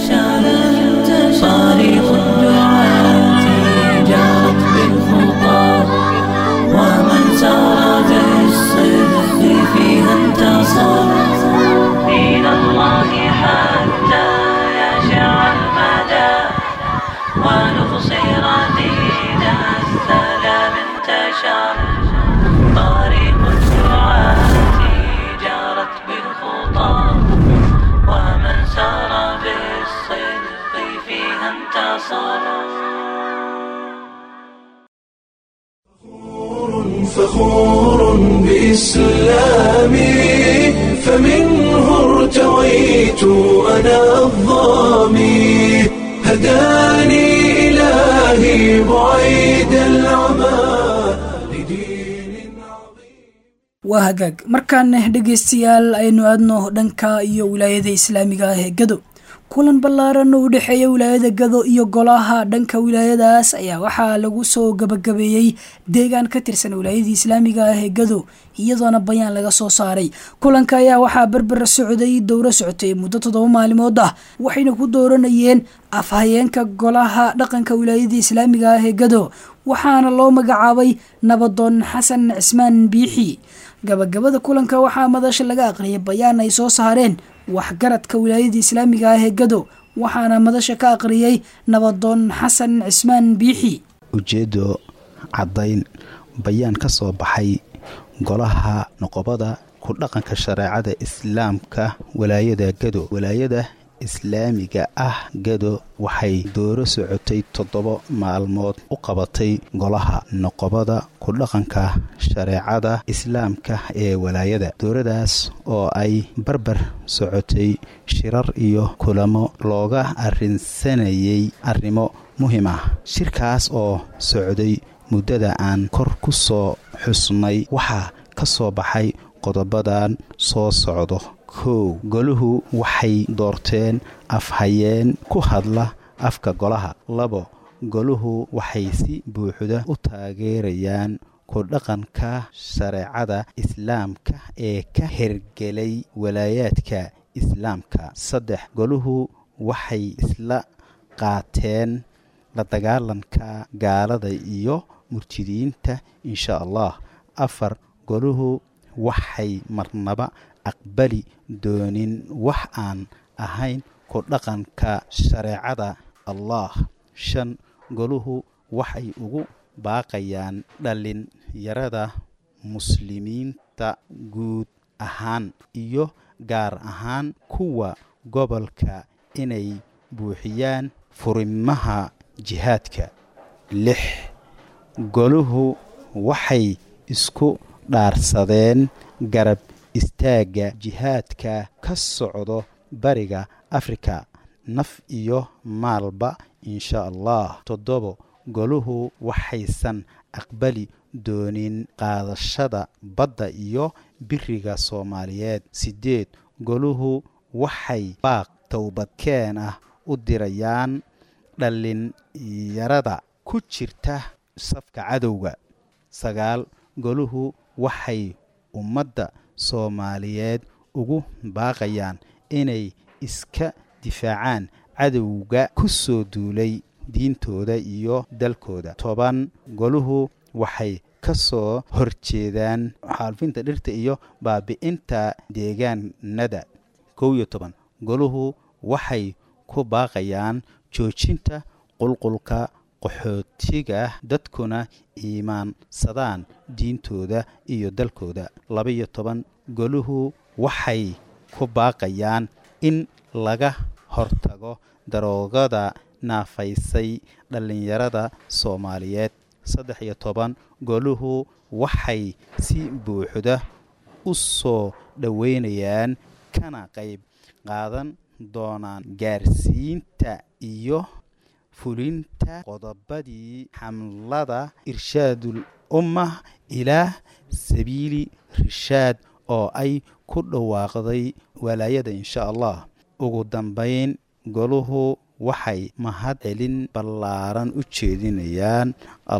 فخور بإسلامي فمنه ارتويت أنا الظامي هداني إلهي بعيد العمى
waa hagaag markaan dhegaystayaal aynu aadno dhanka iyo wilaayada islaamiga ah ee Gado. kulan ballaaran oo u dhexeeya wilaayada Gado iyo golaha dhanka wilaayadaas ayaa waxaa lagu soo gabagabeeyay deegaan ka tirsan wilaayada islaamiga ah ee Gado iyadoona bayaan laga soo saaray. kulanka ayaa waxaa barbar socday dowro socotay muddo 7 maalmood ah waxayna ku dooranayeen afhayeenka golaha dhaqanka wilaayada islaamiga ah ee Gado waxaana loo magacaabay Nabadoon Xasan Cismaan Biixi. gabagabada kulanka waxaa madasha laga aqriyay bayaan ay soo saareen waxgaradka wilaayada islaamiga ah ee Gado waxaana madasha ka aqriyay Nabadoon Xasan Cismaan Biixi.
ujeedo cadayn bayaan ka soo baxay golaha noqobada ku dhaqanka shareecada islaamka wilaayada Gado. wilaayada islaamiga ah Gado waxay dooro socotay 7 maalmood u qabatay golaha noqobada ku dhaqanka shareecada islaamka ee wilaayada. dooradaas oo ay barbar socotay shirar iyo kulamo looga arrinsanayay arrimo muhiim ah. shirkaas oo socday muddada aan kor ku soo xusnay waxaa ka soo baxay qodobadan soo socdo. 1. goluhu waxay doorteen afhayeen ku hadla afka golaha. 2. goluhu waxay si buuxda u taageerayaan ku dhaqanka shareecada islaamka ee ka hirgelay walaayaadka islaamka. 3. goluhu waxay isla qaateen la dagaalanka gaalada iyo murtidiinta insha Allah. 4. goluhu waxay marnaba aqbali doonin wax aan ahayn ku dhaqanka shareecada Allah. 5. goluhu waxay ugu baaqayaan dhalinyarada muslimiinta guud ahaan iyo gaar ahaan kuwa gobolka inay buuxiyaan furimaha jihaadka. 6. goluhu waxay isku dhaarsadeen garab istaaga jihaadka ka socdo bariga Afrika naf iyo maalba insha Allah. 7. goluhu waxaysan aqbali doonin qaadashada badda iyo biriga Soomaaliyeed. 8. goluhu waxay baaq towbadkeen ah u dirayaan dhalinyarada ku jirta safka cadowga. 9. goluhu waxay ummadda Soomaaliyeed ugu baaqayaan inay iska difaacaan cadowga ku soo duulay diintooda iyo dalkooda. 10. goluhu waxay ka soo horjeedaan xaalfinta dhirta iyo baabi'inta deegaanada. 11. goluhu waxay ku baaqayaan joojinta qulqulka qaxootiga dadkuna iimaansadaan diintooda iyo dalkooda. 12. goluhu waxay ku baaqayaan in laga hortago daroogada naafaysay dhalinyarada Soomaaliyeed. 13. goluhu waxay si buuxda u soo dhaweynayaan kana qayb qaadan doonaan gaarsiinta iyo fulinta qodobadii xamlada irshaadul ummah ilaa sabiili rishaad oo ay ku dhawaaqday walaayada insha Allah. ugu dambayn goluhu waxay mahad celin ballaaran u jeedinayaan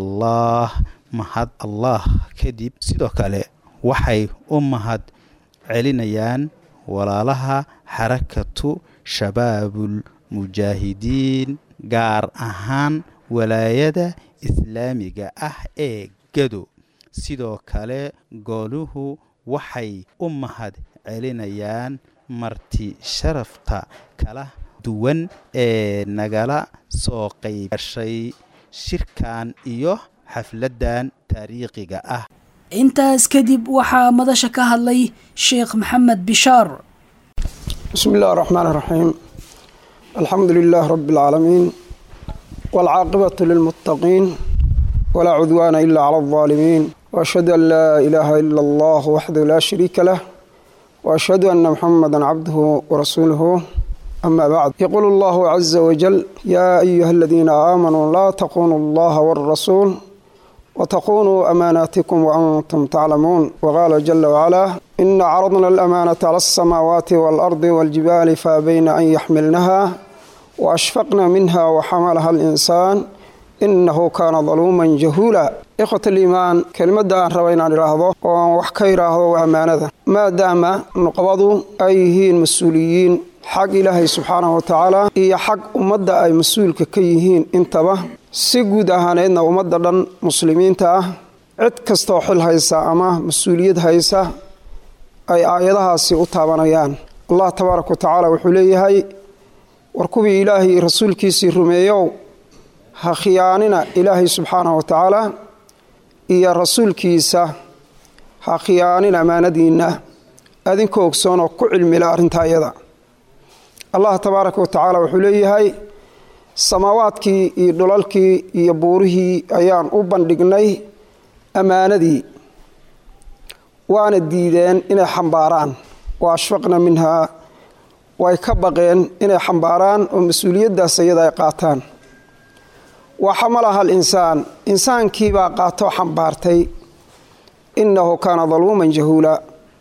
mahad Allah kadib sidoo kale waxay u mahad celinayaan walaalaha xarakatu shabaabul mujaahidiin gaar ahaan walaayada islaamiga ah ee Gado. sidoo kale goluhu waxay u mahad celinayaan marti sharafta kala duwan ee nagala soo qayb gashay shirkan iyo xafladan taariikhiga ah.
intaas kadib waxaa madasha ka hadlay Sheekh Maxamed Bishaar.
bismillahir rahmaanir rahiim. alxamdulillaah rabbil aalamiin wal caaqibatu lil muttaqiin wala cudwaana illa ala adh-dhaalimiin wa ashhadu an laa ilaaha illa Allah wahdahu la shariika lah wa ashhadu anna Muhammadan abduhu wa rasuluhu. أما بعد يقول الله عز وجل يا أيها الذين آمنوا لا تخونوا الله والرسول وتخونوا أماناتكم وأنتم تعلمون. وقال جل وعلا إن عرضنا الأمانة على السماوات والأرض والجبال فأبين أن يحملنها وأشفقنا منها وحملها الإنسان إنه كان ظلوما جهولا. إخوة الإيمان كلمة دان روينا لرهضه وحكي رهضه وأمانة ما دام نقبضوا أيهين مسؤوليين حق إلهي سبحانه وتعالى إيا حق أمد أي مسؤول كيهين انتبه سيقود أهانينا أمد دان مسلمين تاه عد كستوحل هايسا أما مسؤولية هايسا أي آياتها سيؤتابانيان. الله تبارك وتعالى وحليه هاي warkubii ilaahay rasuulkiisii rumeeyow ha khiyaanina ilaahay subxaanahu wa tacaala iyo rasuulkiisa ha khiyaanina amaanadiinna adinkoo ogsoon oo ku cilmila arrintaa iyada. allah tabaaraka wa tacaala wuxuu leeyahay samaawaadkii iyo dhulalkii iyo buurihii ayaan u bandhignay ammaanadii waana diideen inay xambaaraan wa ashfaqna minhaa way ka baqeen inay xambaaraan oo mas'uuliyaddaas iyada ay qaataan. wa xamalaha al-insaan insaankii baa qaatoo xambaartay innahu kaana daluuman jahuula.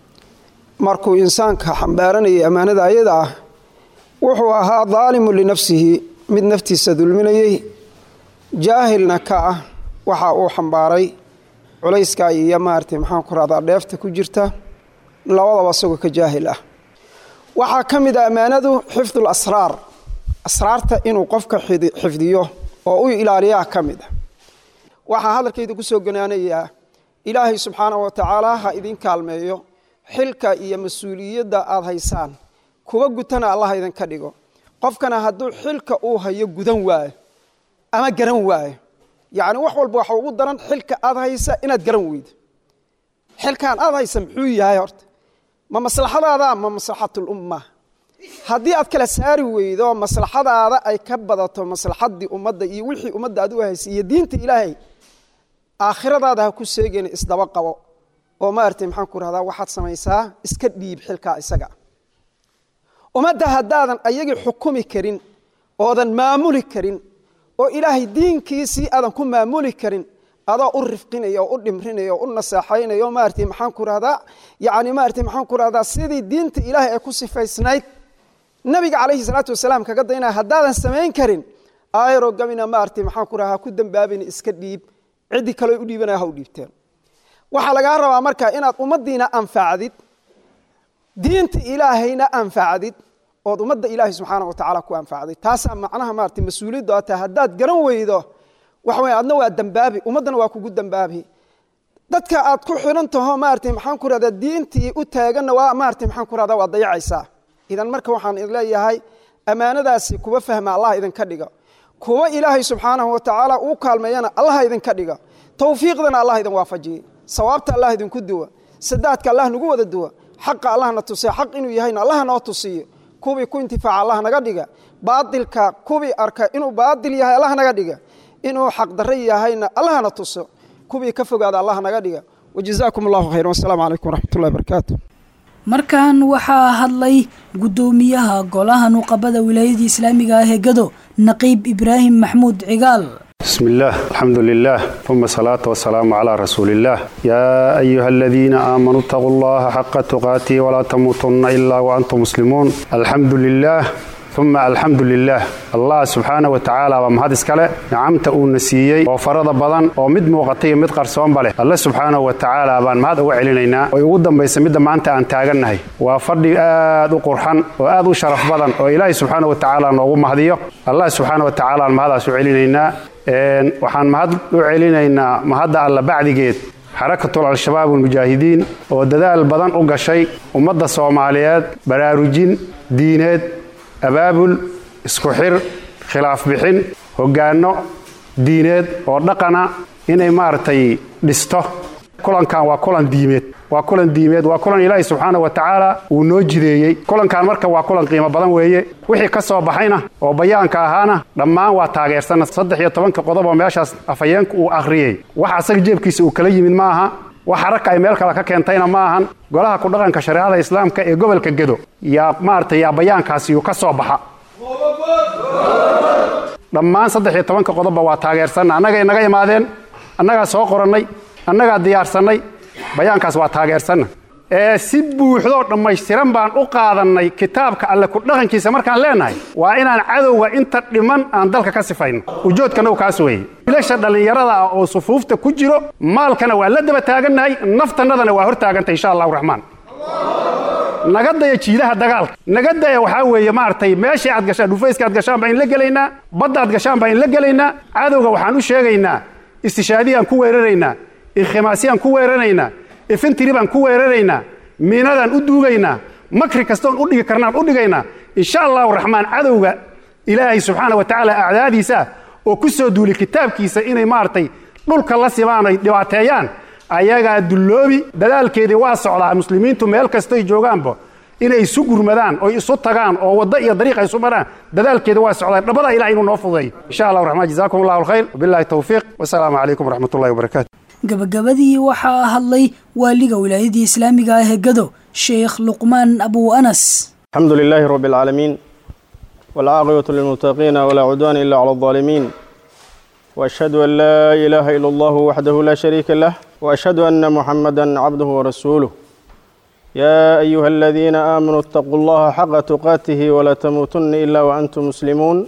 markuu insaanka xambaaranayay ammaanada ayada ah wuxuu ahaa daalimun linafsihi mid naftiisa dulminayay jaahilna ka ah waxa uu xambaaray culayska iyo maartay maxaan ku radaa dheefta ku jirta labadaba isagoo ka jaahil ah. waxaa ka mid ah ammaanadu xifdul asraar asraarta inuu qofka xifdiyo oo u ilaaliyaa ka mid ah. waxaa hadalkayda ku soo ganaanayaa ilaahay subxaanahu wa tacaala ha idin kaalmeeyo xilka iyo mas-uuliyadda aad haysaan kuwa gutana allah idinka dhigo. qofkana hadduu xilka uu hayo gudan waayo ama garan waayo yacni wax walba waxa ugu daran xilka aad haysa inaad garan weydo. xilkaan aad haysa muxuu yahay horta ma maslaxadaada ma maslaxatul umma haddii aad kala saari weydo maslaxadaada ay ka badato maslaxadii ummadda iyo wixii ummadda aad u haysay iyo diinta ilaahay aakhiradaada ha ku seegeen isdaba qabo oo maartay maxaan ku rahdaa waxaad samaysaa iska dhiib xilka isaga. ummadda haddaadan ayagii xukumi karin oodan maamuli karin oo ilaahay diinkiisii aadan ku maamuli karin adoo u rifqinaya oo u dhimrinaya oo u naseexaynaya oo maartay maxaan ku rahdaa yacni maartay maxaan ku rahdaa sidii diinta ilaahay ay ku sifaysnayd nabiga calayhi salaatu wasalaam kaga daynaya haddaadan samayn karin aayaro gabina maartay maxaan ku rahdaa ku dambaabina iska dhiib ciddii kale u dhiibanaya ha u dhiibteen. waxaa lagaa rabaa marka inaad ummaddiina anfacdid diinta ilaahayna anfacdid ood ummadda ilaahay subxaanahu wa tacaala ku anfacday. taasaa macnaha maartay mas-uuliyaddu aad tahay haddaad garan weydo waxa weeye adna waa dambaabi ummaddana waa kugu dambaabi. dadka aad ku xiran taho maartay maxaan ku rahdaa diintii u taaganna waa maartay maxaan ku rahdaa waa dayacaysaa. idan marka waxaan leeyahay ammaanadaasi kuwa fahma allah idinka dhiga kuwa ilaahay subxaanahu wa tacaala uu kaalmeeyana allah idinka dhiga tawfiiqdana allah idin waafajiye sawaabta allah idinku duwa sadaadka allah nagu wada duwa xaqa allah na tusiyo xaq inuu yahayna allah noo tusiyo kuwii ku intifaaca allah naga dhiga baadilka kuwii arka inuu baadil yahay allah naga dhiga inuu xaq darro yahayna allah na tuso kuwii ka fogaada allah naga dhiga. wajazaakum allahu khayran wassalaamu calaykum waraxmatullahi wabarakaatu.
markan waxaa hadlay guddoomiyaha golaha nuqabada wilaayadii islaamiga ah ee Gado naqiib Ibraahim Maxmuud Cigaal.
بسم الله الحمد لله ثم الصلاة والسلام على رسول الله يا أيها الذين آمنوا اتقوا الله حق تقاته ولا تموتن إلا وأنتم مسلمون. الحمد لله ثم الحمد لله الله سبحانه وتعالى ومهد اسكاله نعمت ونسيي وفرض بدن ومد موقتي مد قرصون بله الله سبحانه وتعالى بان مهد او علينا oo ugu dambeysay mid maanta aan taaganahay waa fadhi aad u qurxan oo aad u sharaf badan oo Ilaahay subhanahu wa ta'ala noogu mahdiyo. Allah subhanahu wa ta'ala mahadaas u celinayna waxaan mahad u celinaynaa mahadda alla bacdigeed xarakatul al-shabaab al-mujaahidiin oo dadaal badan u gashay ummadda Soomaaliyeed baraarujin diineed abaabul isku xir khilaaf bixin hogaano diineed oo dhaqana inay maartay dhisto. kulankan waa kulan diimeed waa kulan Ilaahay subhanahu wa ta'ala uu noo jideeyay. kulankan marka waa kulan qiimo badan weeye wixii ka soo baxayna oo bayaanka ahaana dhammaan waa taageersan 13 qodob oo meeshaas afayeenku uu akhriyay waxa asaga jeebkiisa uu kala yimid maaha wax xaraka ay meel kale ka keentayna maahan golaha ku dhaqanka shariicada islaamka ee gobolka Gado yaa maartay yaa bayaankaasi uu ka soo baxa dhammaan 13 qodob waa taageersan anaga inaga imaadeen annagaa soo qorannay annagaa diyaarsannay bayaankaas waa taageersanna si buuxdoo dhammaystiran baan u qaadannay kitaabka alle ku dhaqankiisa markaan leenahay waa inaan cadowga inta dhiman aan dalka ka sifayno ujoodkana kaas weeye wiilasha dhallinyarada ah oo sufuufta ku jiro maalkana waa la daba taagannahay naftannadana waa hor taagantay insha allahu raxmaan naga daya jiidaha dagaalka naga daya waxaa weeye maaragtay meeshii aad gashaan dhufayska aad gashaan baan la gelaynaa badda aad gashaan baan la gelaynaa cadowga waxaan u sheegaynaa istishaadiyaan ku weeraraynaa inkhimaasiyaan ku weeraraynaa infantry baan ku weeraraynaa miinadaan u duugaynaa makri kastoon u dhigi karnaan u dhigaynaa insha allahu raxmaan cadowga ilaahay subxaana wa tacaala acdaadiisa oo ku soo duuli kitaabkiisa inay maaragtay dhulka la simaan ay dhibaateeyaan ayagaa dulloobi dadaalkeedii waa socdaa muslimiintu meel kastoy joogaanba inay isu gurmadaan oo isu tagaan oo waddo iyo dariiq ay isu maraan dadaalkeedii waa socdaa dhabada ilaah inuu noo fududeeyo insha allahu raxmaan jazaakum allahu alkhayr wabillahi tawfiiq wasalaamu calaykum waraxmatullahi wabarakaatu
gabagabadii waxaa hadlay waaliga wilaayadii islaamiga ah ee Gado Sheekh Luqmaan Abu Anas.
Alhamdulillahi rabbil alamin wal aaqibatu lil muttaqin wa la udwana illa 'ala adh-dhalimin wa ashhadu an la ilaha illa Allah wahdahu la sharika lah wa ashhadu anna Muhammadan 'abduhu wa rasuluhu. Ya ayyuhalladhina amanu ittaqullaha haqqa tuqatih wa la tamutunna illa wa antum muslimun.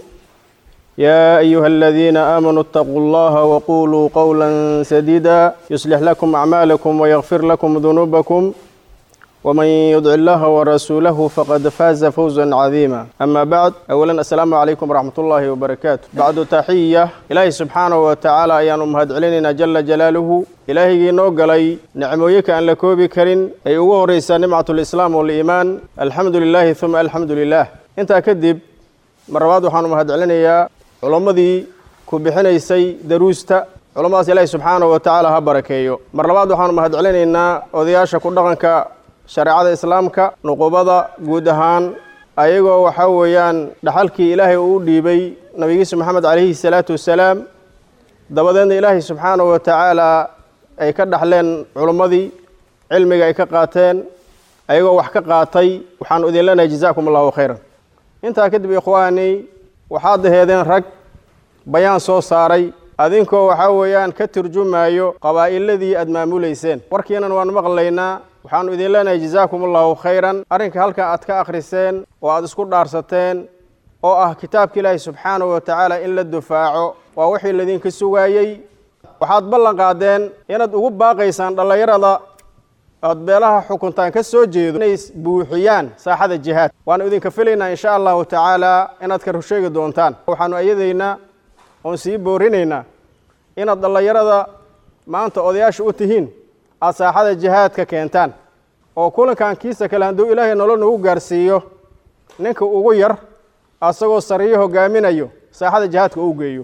يا أيها الذين آمنوا اتقوا الله وقولوا قولا سديدا يصلح لكم أعمالكم ويغفر لكم ذنوبكم ومن يطع الله ورسوله فقد فاز فوزا عظيما أما بعد أولا السلام عليكم ورحمة الله وبركاته بعد تحية إلهي سبحانه وتعالى أيان أمهد علينا جل جلاله إلهي نوغلي نعمويك أن لكوبي كرين أي أوريس نعمة الإسلام والإيمان الحمد لله ثم الحمد لله أنت أكذب مرات وحان أمهد علينا culamadii ku bixinaysay daruusta culamadaas ilaahay subxaanahu wa tacaala ha barakeeyo mar labaad waxaanu mahadcelinaynaa odayaasha ku dhaqanka shareecada islaamka nuqubada guud ahaan ayagoo waxaa weeyaan dhaxalkii ilaahay uu dhiibay nabigiisa maxamed calayhi salaatu wasalaam dabadeedna ilaahay subxaanahu wa tacaala ay ka dhaxleen culamadii cilmiga ay ka qaateen ayagoo wax ka qaatay waxaanu idin leenahay jazaakum allahu khayran intaa kadib ikhwaani waxaad heedeen rag bayaan soo saaray adinkoo waxaa weeyaan ka turjumayo qabaa'iladii aad maamulayseen warkiinan waan maqlaynaa waxaanu idin leenahay jazaakum allahu khayran arrinka halkan aad ka akhriseen oo aad isku dhaarsateen oo ah kitaabka ilaahay subxaanahu wa tacaala in la dufaaco waa wixii laydinka sugaayey waxaad ballan qaadeen inaad ugu baaqaysaan dhallinyarada aad beelaha xukuntaan ka soo jeedo inay buuxiyaan saaxada jihaad waanu idinka filaynaa insha allahu tacaala inaad ka rusheegi doontaan waxaanu ayadaynaa oon sii boorinaynaa inaad dhallinyarada maanta odayaasha u tihiin aad saaxada jihaadka keentaan oo kulankan kiisa kale hadduu ilaahay nolol nagu gaarsiiyo ninka ugu yar asagoo sariyo hogaaminayo saaxada jihaadka uu geeyo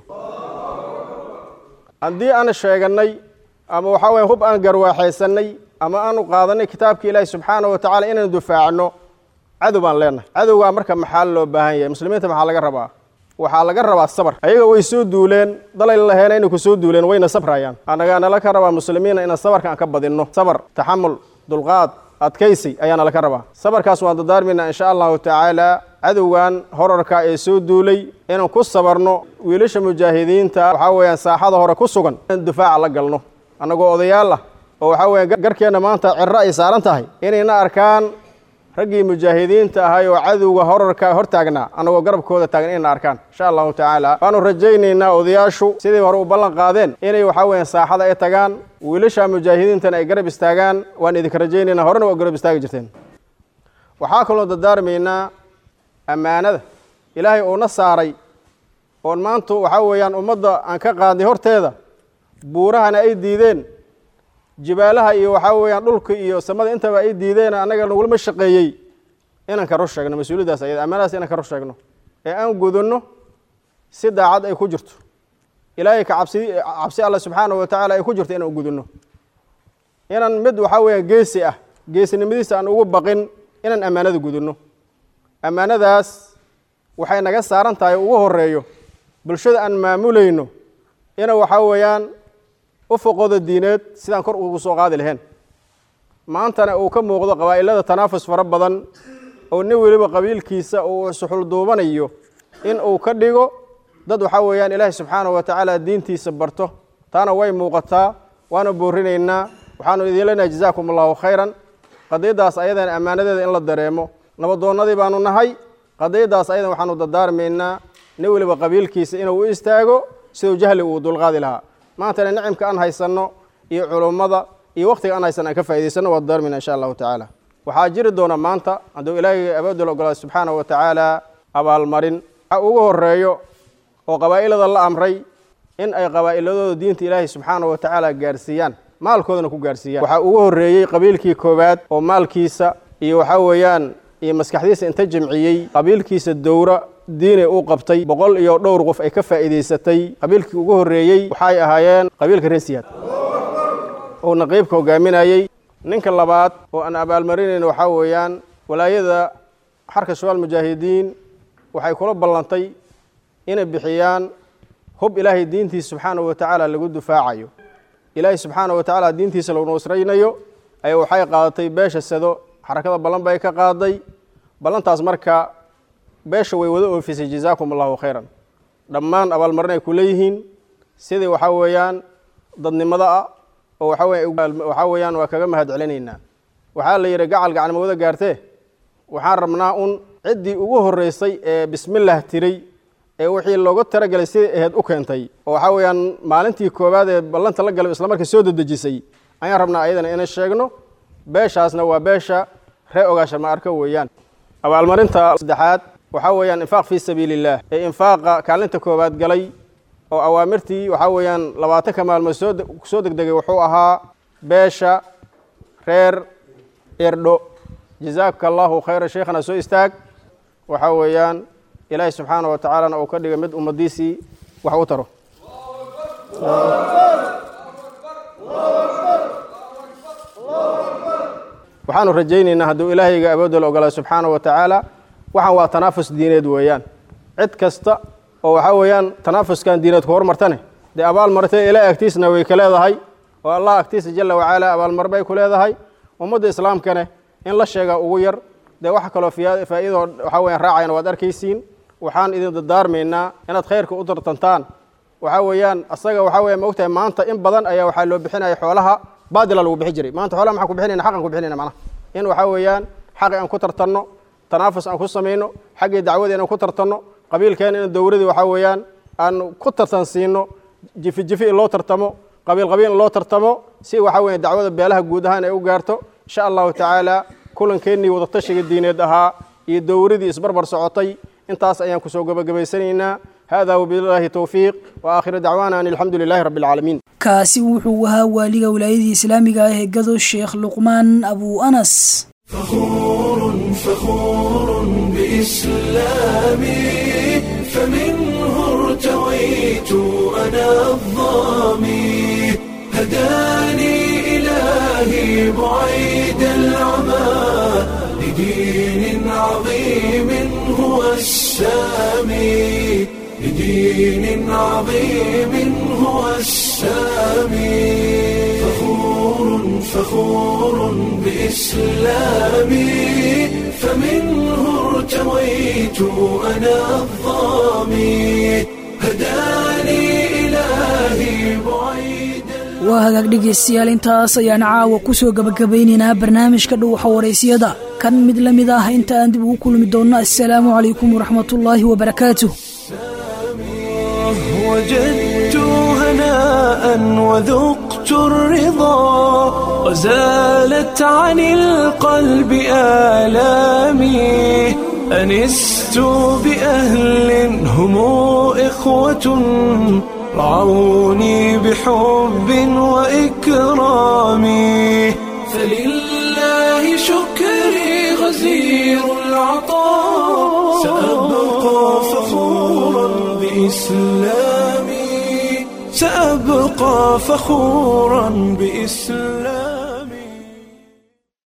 haddii aan sheeganay ama waxaa weeye hub aan garwaaxaysanay ama aanu qaadanay kitaabka ilaahay subxaanahu wa tacaala inaan dufaacno cadow baan leenahay cadowgaa marka maxaa loo baahan yahay muslimiinta maxaa laga rabaa waxaa laga rabaa sabar ayaga way soo duuleen dalay laheena inay ku soo duuleen wayna sabrayaan annagaa nala ka rabaa muslimiina inaan sabarka aan ka badinno sabar taxamul dulqaad adkaysi ayaana laka rabaa sabarkaas waan dadaarmaynaa insha allahu tacaala cadowgan horarka ee soo duulay inaan ku sabarno wiilasha mujaahidiinta waxaa weeyaan saaxada hore ku sugan in difaaca la galno annagoo odayaal ah oo waxaa weeyaan garkeenna maanta cirro ay saaran tahay inayna arkaan raggii mujaahidiinta ahay oo cadowga horarka hortaagnaa annagoo garabkooda taagan inayna arkaan insha allahu tacaala waanu rajaynaynaa odayaashu sidii hore u ballan qaadeen inay waxaa weeyaan saaxada ay tagaan wiilasha mujaahidiintana ay garab istaagaan waan idinka rajaynaynaa horena waa garab istaagi jirteen waxaa kaloo dadaarmaynaa ammaanada ilaahay uuna saaray oon maanta waxaa weeyaan ummadda aan ka qaadnay horteeda buurahana ay diideen jibaalaha iyo waxaa weeyaan dhulka iyo samada intaba ay diideen annaga nagulama shaqeeyey inaan ka rur sheegno mas-uuliyaddaas ayada ammaanadaas inaan ka rur sheegno ee aan gudunno si daacad ay ku jirto ilaahay ka cabsi alla subxaanahu wa tacaala ay ku jirto inaan gudunno inaan mid waxaa weeyaan geesi ah geesinimadiisa aan ugu baqin inaan ammaanada gudunno ammaanadaas waxay naga saaran tahay ugu horeeyo bulshada aan maamulayno ina waxaa weeyaan ufuqooda diineed sidaan kor ugu soo qaadi lahayn maantana uu ka muuqdo qabaa'ilada tanaafus fara badan oo nin weliba qabiilkiisa uu suxul duubanayo in uu ka dhigo dad waxaa weeyaan ilaahay subxaanahu wa tacaala diintiisa barto taana way muuqataa waana boorinaynaa waxaanu idin leenahay jazaakum allahu khayran qadiyadaas ayadan ammaanadeeda in la dareemo nabadoonnadii baanu nahay qadiyadaas ayadan waxaanu dardaarmaynaa nin weliba qabiilkiisa inuu u istaago siduu jahli uu dulqaadi lahaa maantana nicimka aan haysanno iyo culummada iyo waqtiga aan haysan aan ka faa'iidaysanno waa dardaarmayna insha allahu tacaala waxaa jiri doona maanta hadduu ilaahay abaadul ogolaado subxaanahu wa tacaala abaalmarin waxa ugu horeeyo oo qabaa'ilada la amray in ay qabaa'iladooda diinta ilaahay subxaanahu wa tacaala gaarsiiyaan maalkoodana ku gaarsiiyaan waxaa ugu horreeyey qabiilkii koowaad oo maalkiisa iyo waxaa weeyaan iyo maskaxdiisa inta jamciyey qabiilkiisa dowra diinay uu qabtay 100 iyo dhowr qof ay ka faa'iidaysatay qabiilkii ugu horreeyey waxay ahaayeen qabiilka reer Siyaad oo naqiibka hogaaminayay ninka labaad oo aan abaalmarinayno waxaa weeyaan walaayada xarka shabaal mujaahidiin waxay kula ballantay inay bixiyaan hub ilaahay diintiisa subxaanahu wa tacaala lagu difaacayo ilaahay subxaanahu wa tacaala diintiisa lagu nusraynayo ay waxay qaadatay beesha sado xarakada ballan bay ka qaaday ballantaas marka beesha way wada oofisay jazaakum allahu khayran dhammaan abaalmarin ay ku leeyihiin sidii waxaa weeyaan dadnimada ah oo waxaa weeyaan waa kaga mahad celinaynaa waxaa la yidhi gacal gacnimo wada gaartee waxaan rabnaa un ciddii ugu horreysay ee bismillaah tiray ee wixii looga talagalay sidii ahayd u keentay oo waxaa weeyaan maalintii koowaad ee ballanta la galay isla markii soo dedejisay ayaan rabnaa ayadana inay sheegno beeshaasna waa beesha ree ogaasha ma arka weeyaan abaalmarinta saddexaad waxaa weeyaan infaaq fii sabiilillaah ee infaaqa kaalinta koowaad galay oo awaamirtii waxaa weeyaan 20 maalmood soo degdegay wuxuu ahaa beesha reer Erdho jazaaka allahu khayra sheekhana soo istaag waxaa weeyaan ilaahay subxaanahu wa tacaalana uu ka dhigay mid ummadiisii wax u taro waxaanu rajaynaynaa hadduu ilaahayga awoodda la ogolaa subxaanahu wa tacaala waxaan waa tanaafus diineed weeyaan cid kasta oo waxaa weeyaan tanaafuskan diineed ku hormartane dee abaalmartay ilaahay agtiisna way ka leedahay oo allah agtiisa jalla wacala abaalmar bay ku leedahay ummadda islaamkane in la sheega ugu yar dee waxa kaloo faa'iido waxaa weeyaan raacayna waad arkaysiin waxaan idin dardaarmaynaa inaad khayrka u tartantaan waxaa weeyaan asaga waxaa weeyaan ma ogtahay maanta in badan ayaa waxaa loo bixinaya xoolaha baadila lagu bixi jiray maanta xoolaha maxaa ku bixinayna xaqan ku bixinayna macnaha in waxaa weeyaan xaqi aan ku tartanno tanaafus aan ku samayno xaggii dacwadii aan ku tartanno qabiilkeena in dowladii waxaa weeyaan aan ku tartan siino jifi jifi in loo tartamo qabiil qabiil in loo tartamo si waxaa weeyaan dacwada beelaha guud ahaan ay u gaarto insha allahu tacaala kulankeenii wada tashiga diineed ahaa iyo dowladii isbarbar socotay intaas ayaan ku soo gabagabaysanaynaa هذا وبالله توفيق وآخر دعوانا أن الحمد لله رب العالمين
kaasi wuxuu ahaa waaliga wilaayadii islaamiga ah ee gado sheekh luqmaan abu anas
فخور بإسلامي فمنه ارتويت أنا الظامي هداني إلهي بعيد العمى لدين عظيم هو السامي لدين عظيم هو السامي فخور بإسلامي فمنه ارتويت أنا الظامي هداني إلهي بعيد
waa hagaag dhegaystayaal intaas ayaan caawa ku soo gabagabaynaynaa barnaamijka dhuuxa wareysiyada kan mid la mid ah inta aan dib ugu kulmi doonno assalaamu calaykum waraxmatullaahi wabarakaatuh
وجدت هناء وذقت الرضا وزالت عن القلب آلامي أنست بأهل هم إخوة رعوني بحب وإكرام فلله شكري غزير العطاء سأبقى فخورا بإسلامي سأبقى فخورا بإسلامي